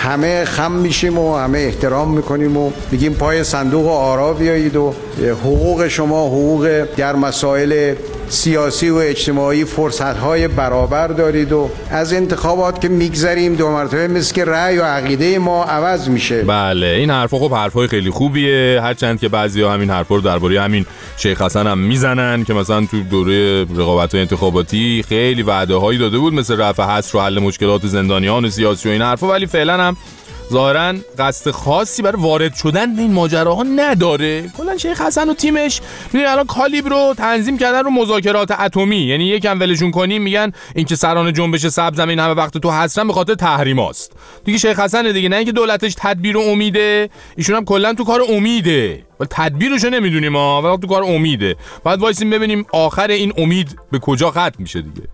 [SPEAKER 22] همه خم میشیم و همه احترام میکنیم و میگیم پای صندوق آرا بیایید و حقوق شما حقوق در مسائل سیاسی و اجتماعی فرصت‌های برابر دارید و از انتخابات که میگذریم دو مرتبه مثل که رأی و عقیده ما عوض میشه.
[SPEAKER 3] بله این حرفا خب حرفای خیلی خوبیه، هرچند که بعضیا همین حرفا رو درباره همین شیخ حسن هم میزنن که مثلا تو دوره رقابت‌های انتخاباتی خیلی وعده‌هایی داده بود مثل رفع حصر و حل مشکلات زندانیان سیاسی و این حرفا، ولی فعلا هم ظاهراً قصد خاصی برای وارد شدن به این ماجراها نداره. کلا شیخ حسن و تیمش میدونی الان کالیبر رو تنظیم کردن رو مذاکرات اتمی، یعنی یکم ولشون کنیم میگن اینکه سران جنبش سبز زمین همه وقت تو حسرن به خاطر تحریماست دیگه. شیخ حسن دیگه، نه اینکه دولتش تدبیر و امیده، ایشون هم کلا تو کار امیده، ولی تدبیرشو نمیدونیم ها، ولی تو کار امیده. بعد وایسیم ببینیم آخر این امید به کجا ختم میشه دیگه.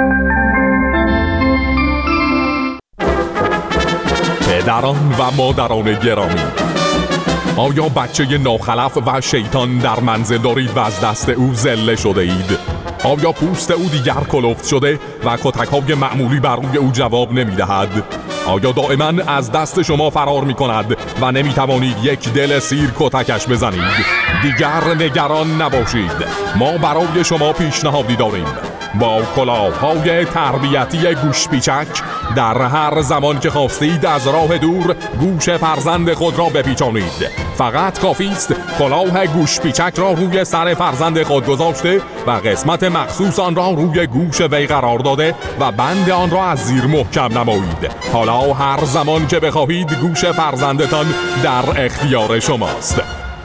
[SPEAKER 13] پدران و مادران گرامی، آیا بچه ناخلف و شیطان در منزل دارید و از دست او ذله شده اید؟ آیا پوست او دیگر کلفت شده و کتک‌های معمولی بر روی او جواب نمی‌دهد؟ آیا دائما از دست شما فرار می‌کند و نمی‌توانید یک دل سیر کتکش بزنید؟ دیگر نگران نباشید، ما برای شما پیشنهادی داریم. با کلاه‌های تربیتی گوش پیچک در هر زمان که خواستید از راه دور گوش فرزند خود را بپیچانید. فقط کافی است کلاه گوش پیچک را روی سر فرزند خود گذاشته و قسمت مخصوص آن را روی گوش وی قرار داده و بند آن را از زیر محکم نمایید. حالا هر زمان که بخواهید گوش فرزندتان در اختیار شماست.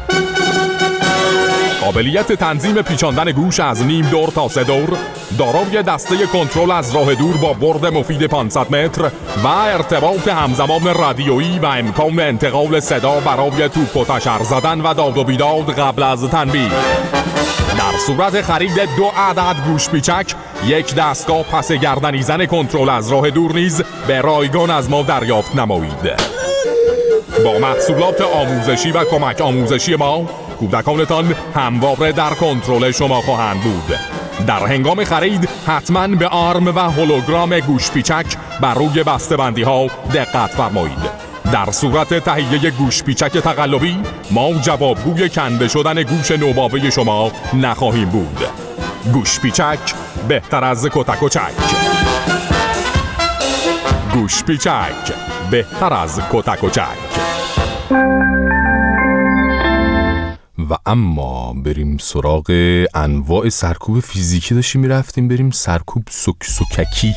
[SPEAKER 13] قابلیت تنظیم پیچاندن گوش از نیم دور تا 3 دور، دارای دسته کنترل از راه دور با برد مفید 500 متر و ارتباط همزمان رادیویی و امکان انتقال صدا برای توپ و تشر زدن و داد و بیداد قبل از تنبیه. در صورت خرید 2 عدد گوش پیچک، یک دستگاه پس گردنی زن کنترل از راه دور نیز به رایگان از ما دریافت نمایید. با محصولات آموزشی و کمک آموزشی ما، کودکانتان همواره در کنترل شما خواهند بود. در هنگام خرید حتما به آرم و هولوگرام گوش پیچک بر روی بسته‌بندی ها دقت فرمایید. در صورت تهیه گوش پیچک تقلبی، ما جوابگوی کنده شدن گوش نوباوه شما نخواهیم بود. گوش پیچک بهتر از کتک و چک. گوش پیچک بهتر از کتک و چک.
[SPEAKER 3] و اما بریم سراغ انواع سرکوب فیزیکی. داشتیم میرفتیم بریم سرکوب سکسککی.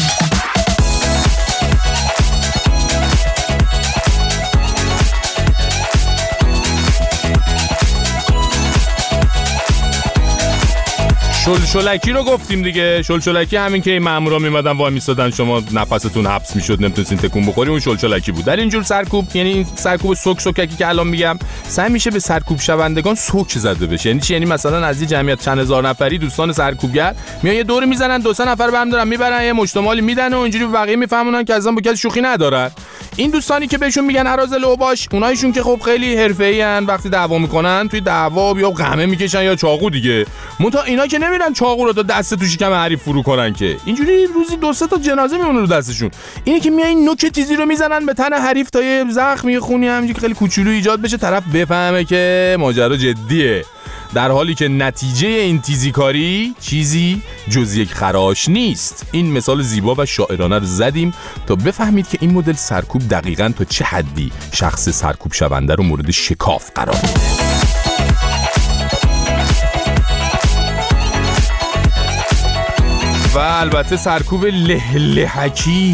[SPEAKER 3] شلشلکی رو گفتیم دیگه. شلشلکی همین که این مامورا میمدن وای میستادن شما نفستون حبس میشد نمیتونستین تکون بخوری، اون شلشلکی بود. در اینجور سرکوب، یعنی سرکوب سکسککی که الان میگم، سعی میشه به سرکوب شوندگان سوک زده بشه. یعنی چی؟ یعنی مثلا از یه جمعیت چند هزار نفری دوستان سرکوبگر میان یه دور میزنن، 2-3 نفر برم دارن میبرن یه مجتمعی میدن و اینجوری به بقیه میفهمونن که اصلا با کسی شوخی ندارن. این دوستانی که بهشون میگن هرازل اوباش، اونایشون که خب خیلی حرفه‌ای ان، وقتی دعوا میکنن توی دعوا یا قمه میکشن یا چاقو دیگه. منتها اینا که نمیرن چاقو رو تا دست تو شکم حریف فرو کنن، که اینجوری روزی 2-3 تا جنازه میمونه رو دستشون. اینه که میایین نوک تیزی رو میزنن به تن حریف تا یه زخمی خونی همینجوری خیلی کوچولو ایجاد بشه، طرف بفهمه که ماجرا جدیه. در حالی که نتیجه این تیزیکاری چیزی جز یک خراش نیست. این مثال زیبا و شاعرانه رو زدیم تا بفهمید که این مدل سرکوب دقیقاً تا چه حدی شخص سرکوب شونده رو مورد شکاف قرار میده. و البته سرکوب لهلهکی.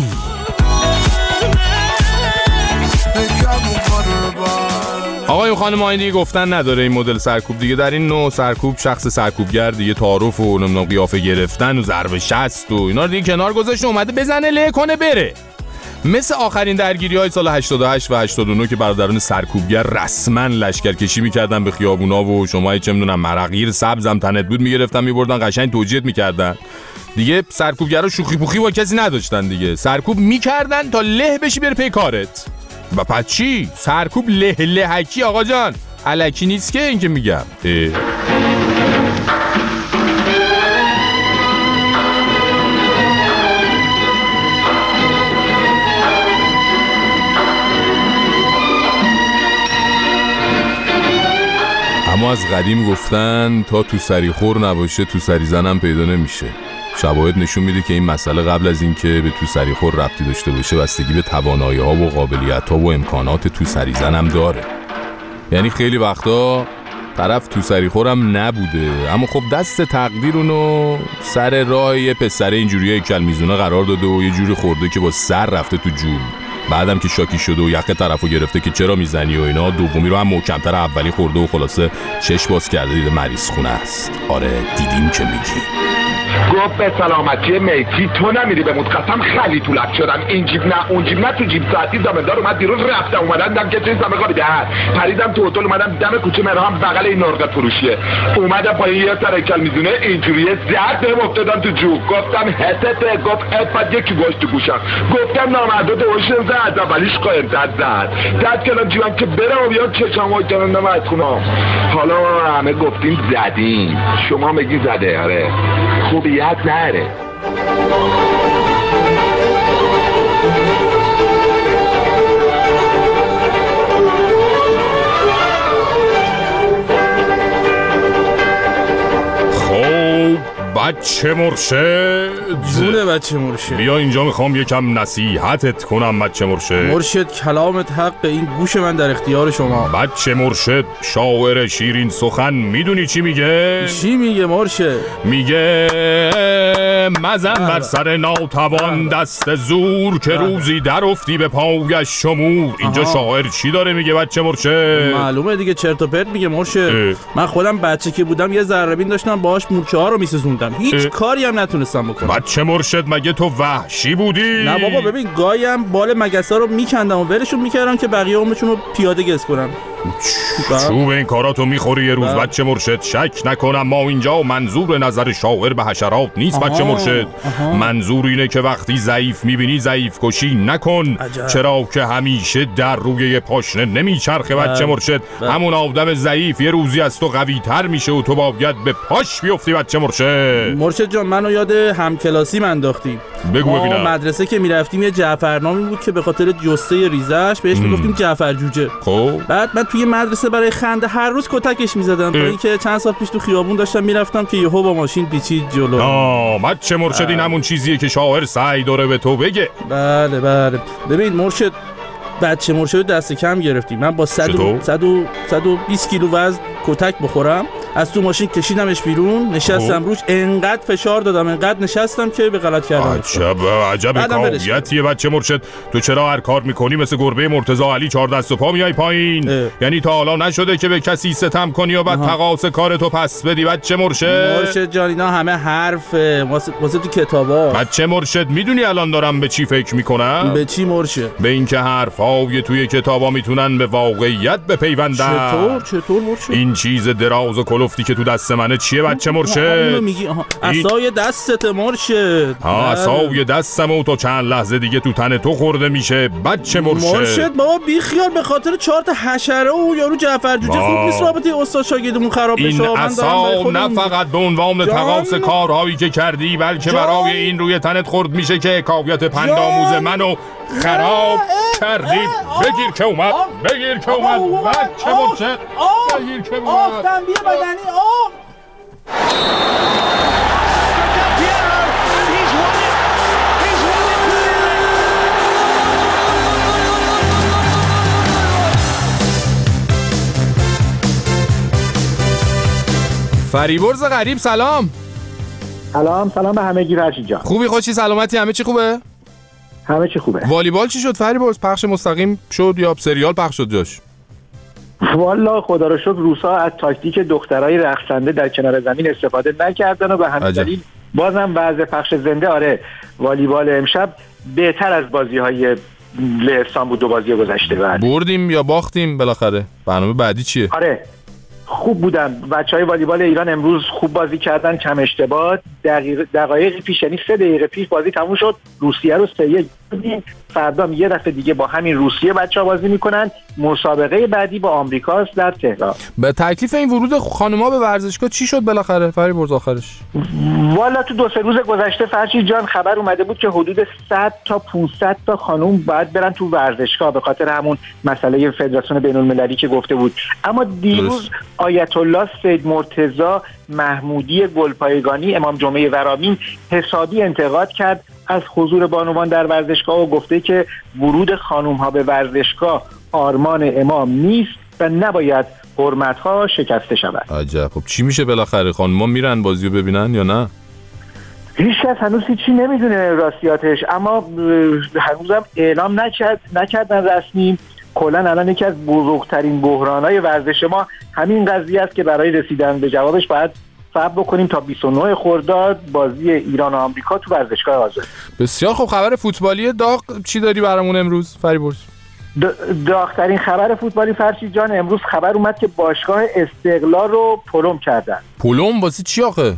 [SPEAKER 3] آقای خانم آین دیگه گفتن نداره این مدل سرکوب دیگه. در این نوع سرکوب شخص سرکوبگر دیگه تعارف و نمیدونم قیافه گرفتن و ضرب شست و اینا رو دیگه کنار گذاشته، اومده بزنه له کنه بره. مثل آخرین درگیری‌های سال 88 و 89 که برادران سرکوبگر رسما لشکرکشی می‌کردن به خیابونا و شما چه می‌دونم مرغیر سبزم تنت بود می‌گرفتن می‌بردن قشنگ توجیه می‌کردن. دیگه سرکوبگرا شوخی پوخی با کسی نداشتن دیگه. سرکوب می‌کردن تا له بشی بره پی کارت. و پس چی؟ سرکوب لهلهکی آقا جان، الکی نیست که این که میگم. اما از قدیم گفتن تا تو سری خور نباشه تو سری زنم پیدا نمیشه. شواهد نشون میده که این مسئله قبل از این که به تو سری خور ربطی داشته باشه بستگی به توانایی‌ها و قابلیت‌ها و امکانات تو سری زنم داره. یعنی خیلی وقتا طرف تو سری خورم نبوده، اما خب دست تقدیر اونو سر راه یه پسر اینجوری کلمیزونه قرار داده و یه جوری خورده که با سر رفته تو جوب. بعدم که شاکی شده و یقه طرفو گرفته که چرا میزنی و اینا، دومی رو هم محکم‌تر اولی خورده و خلاصه چش باز کرده دیده مریض خونه است. آره دیدیم که میگی.
[SPEAKER 1] گفت به سلامتی میتی تو نمیری به قسم خیلی طولت شدم، این جیب نه اون جیب نه، تو جیب ساعتی زمندار اومد دیروز رفتم اومدم دم که چیز زمه قابیده پریدم تو هتل اومدم دم کوچه مرهم بغل این نرغه فروشیه، اومدم پایین یه سر کلمیزونه اینجوریه زد بهم افتادم تو جوب، گفتم حسته، گفت افت یکی گوشت تو گوشم، گفتم نامرده دوشن زد اولیش قایم زد کلم جیبم که برم و بیان چشم های کنم از خونم. حالا همه گفتیم زدیم، شما میگی زده. آره خوبیت نره.
[SPEAKER 13] بچه مرشد،
[SPEAKER 4] جونه بچه مرشد،
[SPEAKER 13] بیا اینجا میخوام یکم نصیحتت کنم. بچه
[SPEAKER 4] مرشد کلامت حق، این گوش من در اختیار شما.
[SPEAKER 13] بچه مرشد شاعر شیرین سخن میدونی چی میگه؟
[SPEAKER 4] چی میگه مرشد؟
[SPEAKER 13] میگه مزن بر سر ناتوان دست زور که روزی در افتی به پایش شمور. اینجا شاعر چی داره میگه بچه مرشد؟
[SPEAKER 4] معلومه دیگه چرت و پرت میگه مرشد. من خودم بچه که بودم یه ذره‌بین داشتم باهاش مورچه ها رو میسوزوندم، هیچ کاری هم نتونستم بکنم.
[SPEAKER 13] بچه مرشد مگه تو وحشی بودی؟
[SPEAKER 4] نه بابا ببین گایم بال مگسا رو میکندم و ولشون میکردم که بقیه عمرشون رو پیاده گز کنن.
[SPEAKER 13] چوب این کاراتو میخوری یه روز بچه مرشد. شک نکنم ما اینجا منظور نظر شاعر به حشرات نیست بچه مرشد. منظور اینه که وقتی ضعیف میبینی ضعیف کشی نکن. چرا که همیشه در روی یه پاشنه نمیچرخه بچه مرشد. همون آدم ضعیف یه روزی از تو قوی تر میشه و تو باید به پاش بیفتی بچه مرشد.
[SPEAKER 4] مرشد جان منو یاد همکلاسی من انداختی.
[SPEAKER 13] بگو ببینم.
[SPEAKER 4] مدرسه که میرفتیم یه جعفرنامی بود که به خاطر جسته ریزش بهش میگفتیم جعفر جوجه.
[SPEAKER 13] خب
[SPEAKER 4] بعد من توی مدرسه برای خنده هر روز کتکش میزدم تا اینکه چند سال پیش تو خیابون داشتم میرفتم که یهو با ماشین پیچید جلو.
[SPEAKER 13] بچه مرشد این همون چیزیه که شاعر سعی داره به تو بگه.
[SPEAKER 4] بله ببین مرشد بچه مرشد دست کم گرفتیم. من با 120 کیلو وزن کتک بخورم از تو ماشین کشیدمش بیرون، نشستم روش، انقدر فشار دادم انقدر نشستم که به غلط کردم.
[SPEAKER 13] عجب کاریتیه بچه مرشد. تو چرا هر کار میکنی مثل گربه مرتضی علی 4 دست و پا میای پایین؟ یعنی تا حالا نشده که به کسی ستم کنی و بعد تقاص کارتو پس بدی بچه مرشد؟
[SPEAKER 4] مرشد جان اینا همه حرفه واسه تو کتابا.
[SPEAKER 13] بچه مرشد میدونی الان دارم به چی فکر میکنم؟
[SPEAKER 4] به چی مرشد؟
[SPEAKER 13] به اینکه حرفای توی کتابا میتونن به واقعیت بپیوندن.
[SPEAKER 4] چطور مرشد؟
[SPEAKER 13] این چیز دراز و کلفتی که تو دست منه چیه بچه مرشد؟
[SPEAKER 4] عصای دستت مرشد.
[SPEAKER 13] عصای دستم و تا چند لحظه دیگه تو تن تو خورده میشه بچه مرشد.
[SPEAKER 4] بابا بی خیال، به خاطر 4 تا حشره و یارو جعفر جوجه خوب نیست رابطه استاد شاگردمون خراب بشه.
[SPEAKER 13] این عصا نه فقط به عنوان تقاص کارهایی که کردی بلکه برای این روی تنت خورد میشه که حکایت پندآموز منو خراب کردی. بگیر که اومد بچه مرشد. بگیر که اومد
[SPEAKER 4] تنبیه بدنی.
[SPEAKER 3] فریبرز غریب سلام.
[SPEAKER 23] سلام به همه گی رشید جان.
[SPEAKER 3] خوبی خوشی سلامتی همه چی خوبه؟
[SPEAKER 23] همه چی خوبه.
[SPEAKER 3] والیبال چی شد فریبرز؟ پخش مستقیم شد یا سریال پخش شد جاش؟
[SPEAKER 23] والا خدا رو شکر روسا از تاکتیک دخترای رقصنده در کنار زمین استفاده نکردن و به همین دلیل بازم وضع پخش زنده والیبال امشب بهتر از بازی‌های لهستان بود. 2 بازی گذشته
[SPEAKER 3] بردیم یا باختیم بالاخره؟ برنامه بعدی چیه؟
[SPEAKER 23] آره خوب بودن بچهای والیبال ایران امروز خوب بازی کردن، کم اشتباه. دقایقی پیش یعنی 3 دقیقه پیش بازی تموم شد، روسیه رو 3-1 فردا یه دفعه دیگه با همین روسیه بچه‌ها بازی میکنن. مسابقه بعدی با آمریکاست در تهران.
[SPEAKER 3] به تکلیف این ورود خانم‌ها به ورزشگاه چی شد بالاخره فریبرز آخرش؟
[SPEAKER 23] والا تو 2-3 روز گذشته فرشید جان خبر اومده بود که حدود 100 تا 500 تا خانم باید برن تو ورزشگاه به خاطر همون مسئله فدراسیون بین‌المللی که گفته بود. اما دیروز آیت الله سید مرتضی محمودی گلپایگانی امام جمعه ورامین حسابی انتقاد کرد از حضور بانوان در ورزشگاه و گفته که ورود خانم‌ها به ورزشگاه آرمان امام نیست و نباید حرمت‌ها شکسته شود.
[SPEAKER 3] عجب. خب چی میشه بالاخره؟ خانم‌ها میرن بازیو ببینن یا نه؟
[SPEAKER 23] هیچکس هنوز هیچی نمیدونه راستیاتش، اما هنوزم اعلام نکردن رسمی. کلا الان یکی از بزرگترین بحران‌های ورزش ما همین قضیه است که برای رسیدن به جوابش باید صبر بکنیم تا 29 خرداد بازی ایران و آمریکا تو ورزشگاه آزاد.
[SPEAKER 3] بسیار خوب. خبر فوتبالی داغ چی داری برامون امروز فریبرز؟
[SPEAKER 23] داغ‌ترین خبر فوتبالی فرشید جان امروز خبر اومد که باشگاه استقلال رو پلم کردن.
[SPEAKER 3] پلم واسه چی آخه؟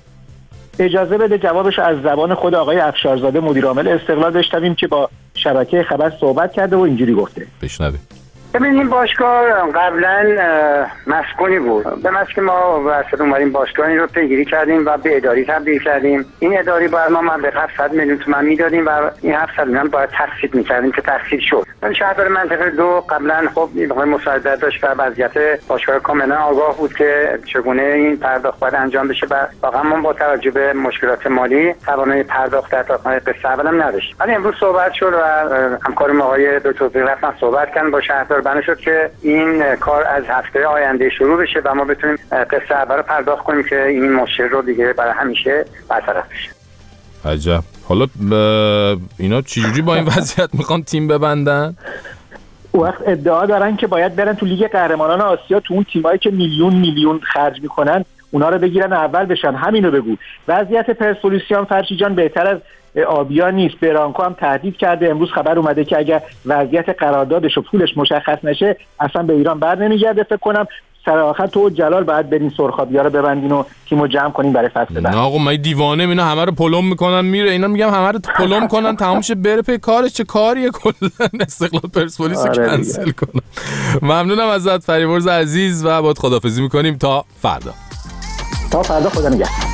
[SPEAKER 23] اجازه بده جوابش از زبان خود آقای افشارزاده مدیر عامل استقلال بشنویم که با شبکه خبر صحبت کرده و اینجوری گفته.
[SPEAKER 3] بشنویم.
[SPEAKER 21] ببین این باشگاه قبلا مسکونی بود. به که ما واسه اومدیم باشگاهی رو پیگیری کردیم و به اداری تبدیل کردیم. این اداری باید ما مبلغ 700 میلیون تومان میدادیم و این 700 میلیون باید تخصیص میکردیم که تخصیص شد. ولی شهردار منطقه 2 قبلا خب این مساعدت داشت و وضعیت باشگاه کاملا آگاه بود که چگونه این پرداخت باید انجام بشه و واقعا ما با توجه به مشکلات مالی توانایی پرداخت در تا قصه اولم نداشت. ولی امروز صحبت شد و همکارم آقای دکتر رفتن صحبت کردن با شهردار بنا شد که این کار از هفته آینده شروع بشه و ما بتونیم قصه اول رو پرداخت کنیم که این مشکل رو دیگه برای همیشه برطرف بشه.
[SPEAKER 3] عجب. حالا اینا چجوری با این وضعیت میخوان تیم ببندن؟
[SPEAKER 23] وقت ادعا دارن که باید برن تو لیگ قهرمانان آسیا تو اون تیمایی که میلیون خرج میکنن اونا رو بگیرن اول بشن. همین رو بگو. وضعیت پرسپولیسیان فرشی جان بهتر از آبیا نیست. برانکو هم تهدید کرده. امروز خبر اومده که اگر وضعیت قراردادش و پولش مشخص نشه اصلا به ایران بر نمیگرده. فکر کنم سر آخر تو جلال باید برین سرخابیا رو ببندین و تیمو جمع کنین برای فصل بعد.
[SPEAKER 3] نه آقا من دیوانه اینا همه رو پلم میکنن میره. اینا میگم همه رو پلم کنن تمام شه بره پی کارش. چه کاریه کلا استقلال پرسپولیس رو کنسل کنن. ممنونم ازت فریبرز عزیز و باهات خداحافظی میکنیم تا فردا.
[SPEAKER 23] خدا نگهدار.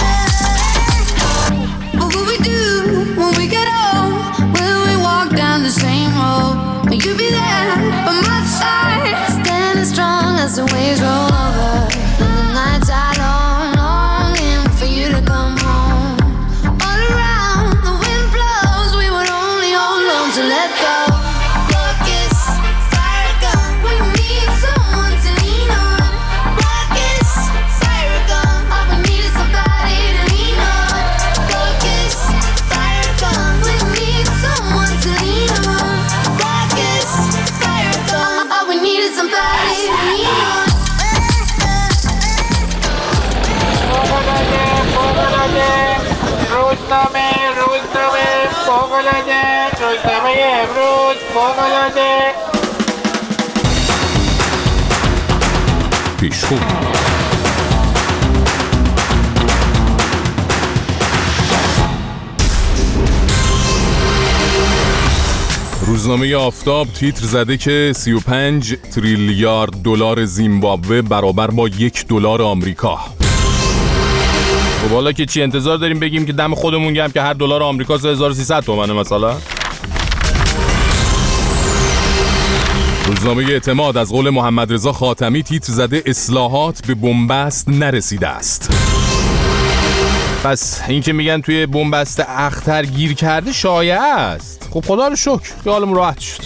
[SPEAKER 5] When we get old, will we walk down the same road? Will you be there by my side, standing strong as the waves roll over? And the nights are long, longing for you to come home. All around, the wind blows, we would only hold on to let go. Focus, fire gun, we need someone to lean on. Focus, fire gun, all we need is somebody to lean on. Focus, fire gun, we need someone to lean on. Focus, fire gun, all we need is somebody to lean on.
[SPEAKER 19] روزنامه امروز فوق‌العاده
[SPEAKER 3] پیشخون. روزنامه آفتاب تیتر زده که 35 تریلیارد دلار زیمبابوه برابر با $1 آمریکا. خب حالا که چی انتظار داریم بگیم که دم خودمون گرم که هر دلار آمریکا 3300 تومنه مثلا؟ روزنامه اعتماد از قول محمد رضا خاتمی تیتر زده اصلاحات به بنبست نرسیده است. پس این که میگن توی بنبست اختر گیر کرده شایعه است. خب خدا رو شکر خیالمون راحت شد.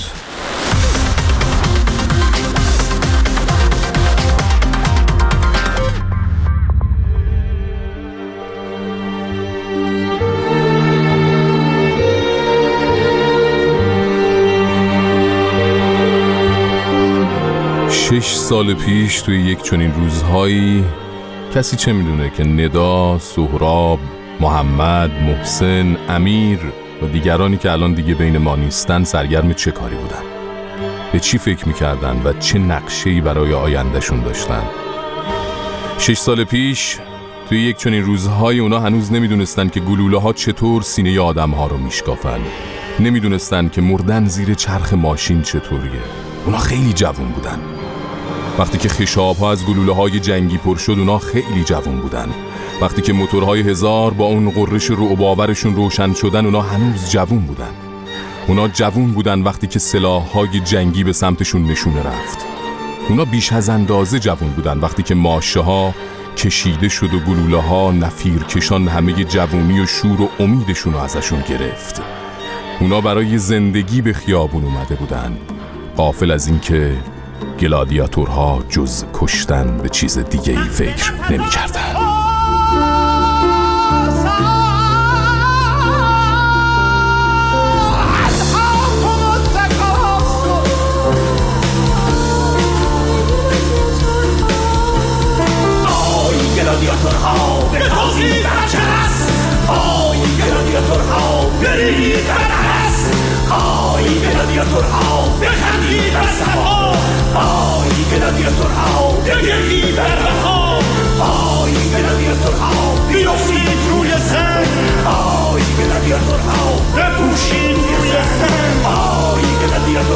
[SPEAKER 3] شش سال پیش توی یک چنین روزهایی کسی چه میدونه که ندا، سهراب، محمد، محسن، امیر و دیگرانی که الان دیگه بین ما نیستن سرگرم چه کاری بودن؟ به چی فکر میکردن و چه نقشه‌ای برای آیندهشون داشتن؟ 6 سال پیش توی یک چنین روزهایی اونا هنوز نمیدونستن که گلوله ها چطور سینه آدم ها رو میشکافن. نمیدونستن که مردن زیر چرخ ماشین چطوریه. اونا خیلی جوون بودن. وقتی که خشاب‌ها از گلوله‌های جنگی پر شد اونا خیلی جوون بودن. وقتی که موتورهای 1000 با اون قررش رعب‌آورشون روشن شدن اونا هنوز جوون بودن. اونا جوون بودن وقتی که سلاح‌های جنگی به سمتشون نشونه رفت. اونا بیش از اندازه جوون بودن وقتی که ماشه‌ها کشیده شد و گلوله‌ها نفیر کشان همه جوونی و شور و امیدشون رو ازشون گرفت. اونا برای زندگی به خیابون اومده بودن، غافل از این که گلادیاتورها جز کشتن به چیز دیگه ای فکر نمی کردن.
[SPEAKER 2] گلادیاتورها به تازی برچست، آی گلادیاتورها بری برست، آی گلادیاتورها بخندی بر سما، آی گلادیاتورها بگردی بر بها، آی گلادیاتورها بیافتید روی زن، آی گلادیاتورها بپوشید روی زن، آی گلادیاتورها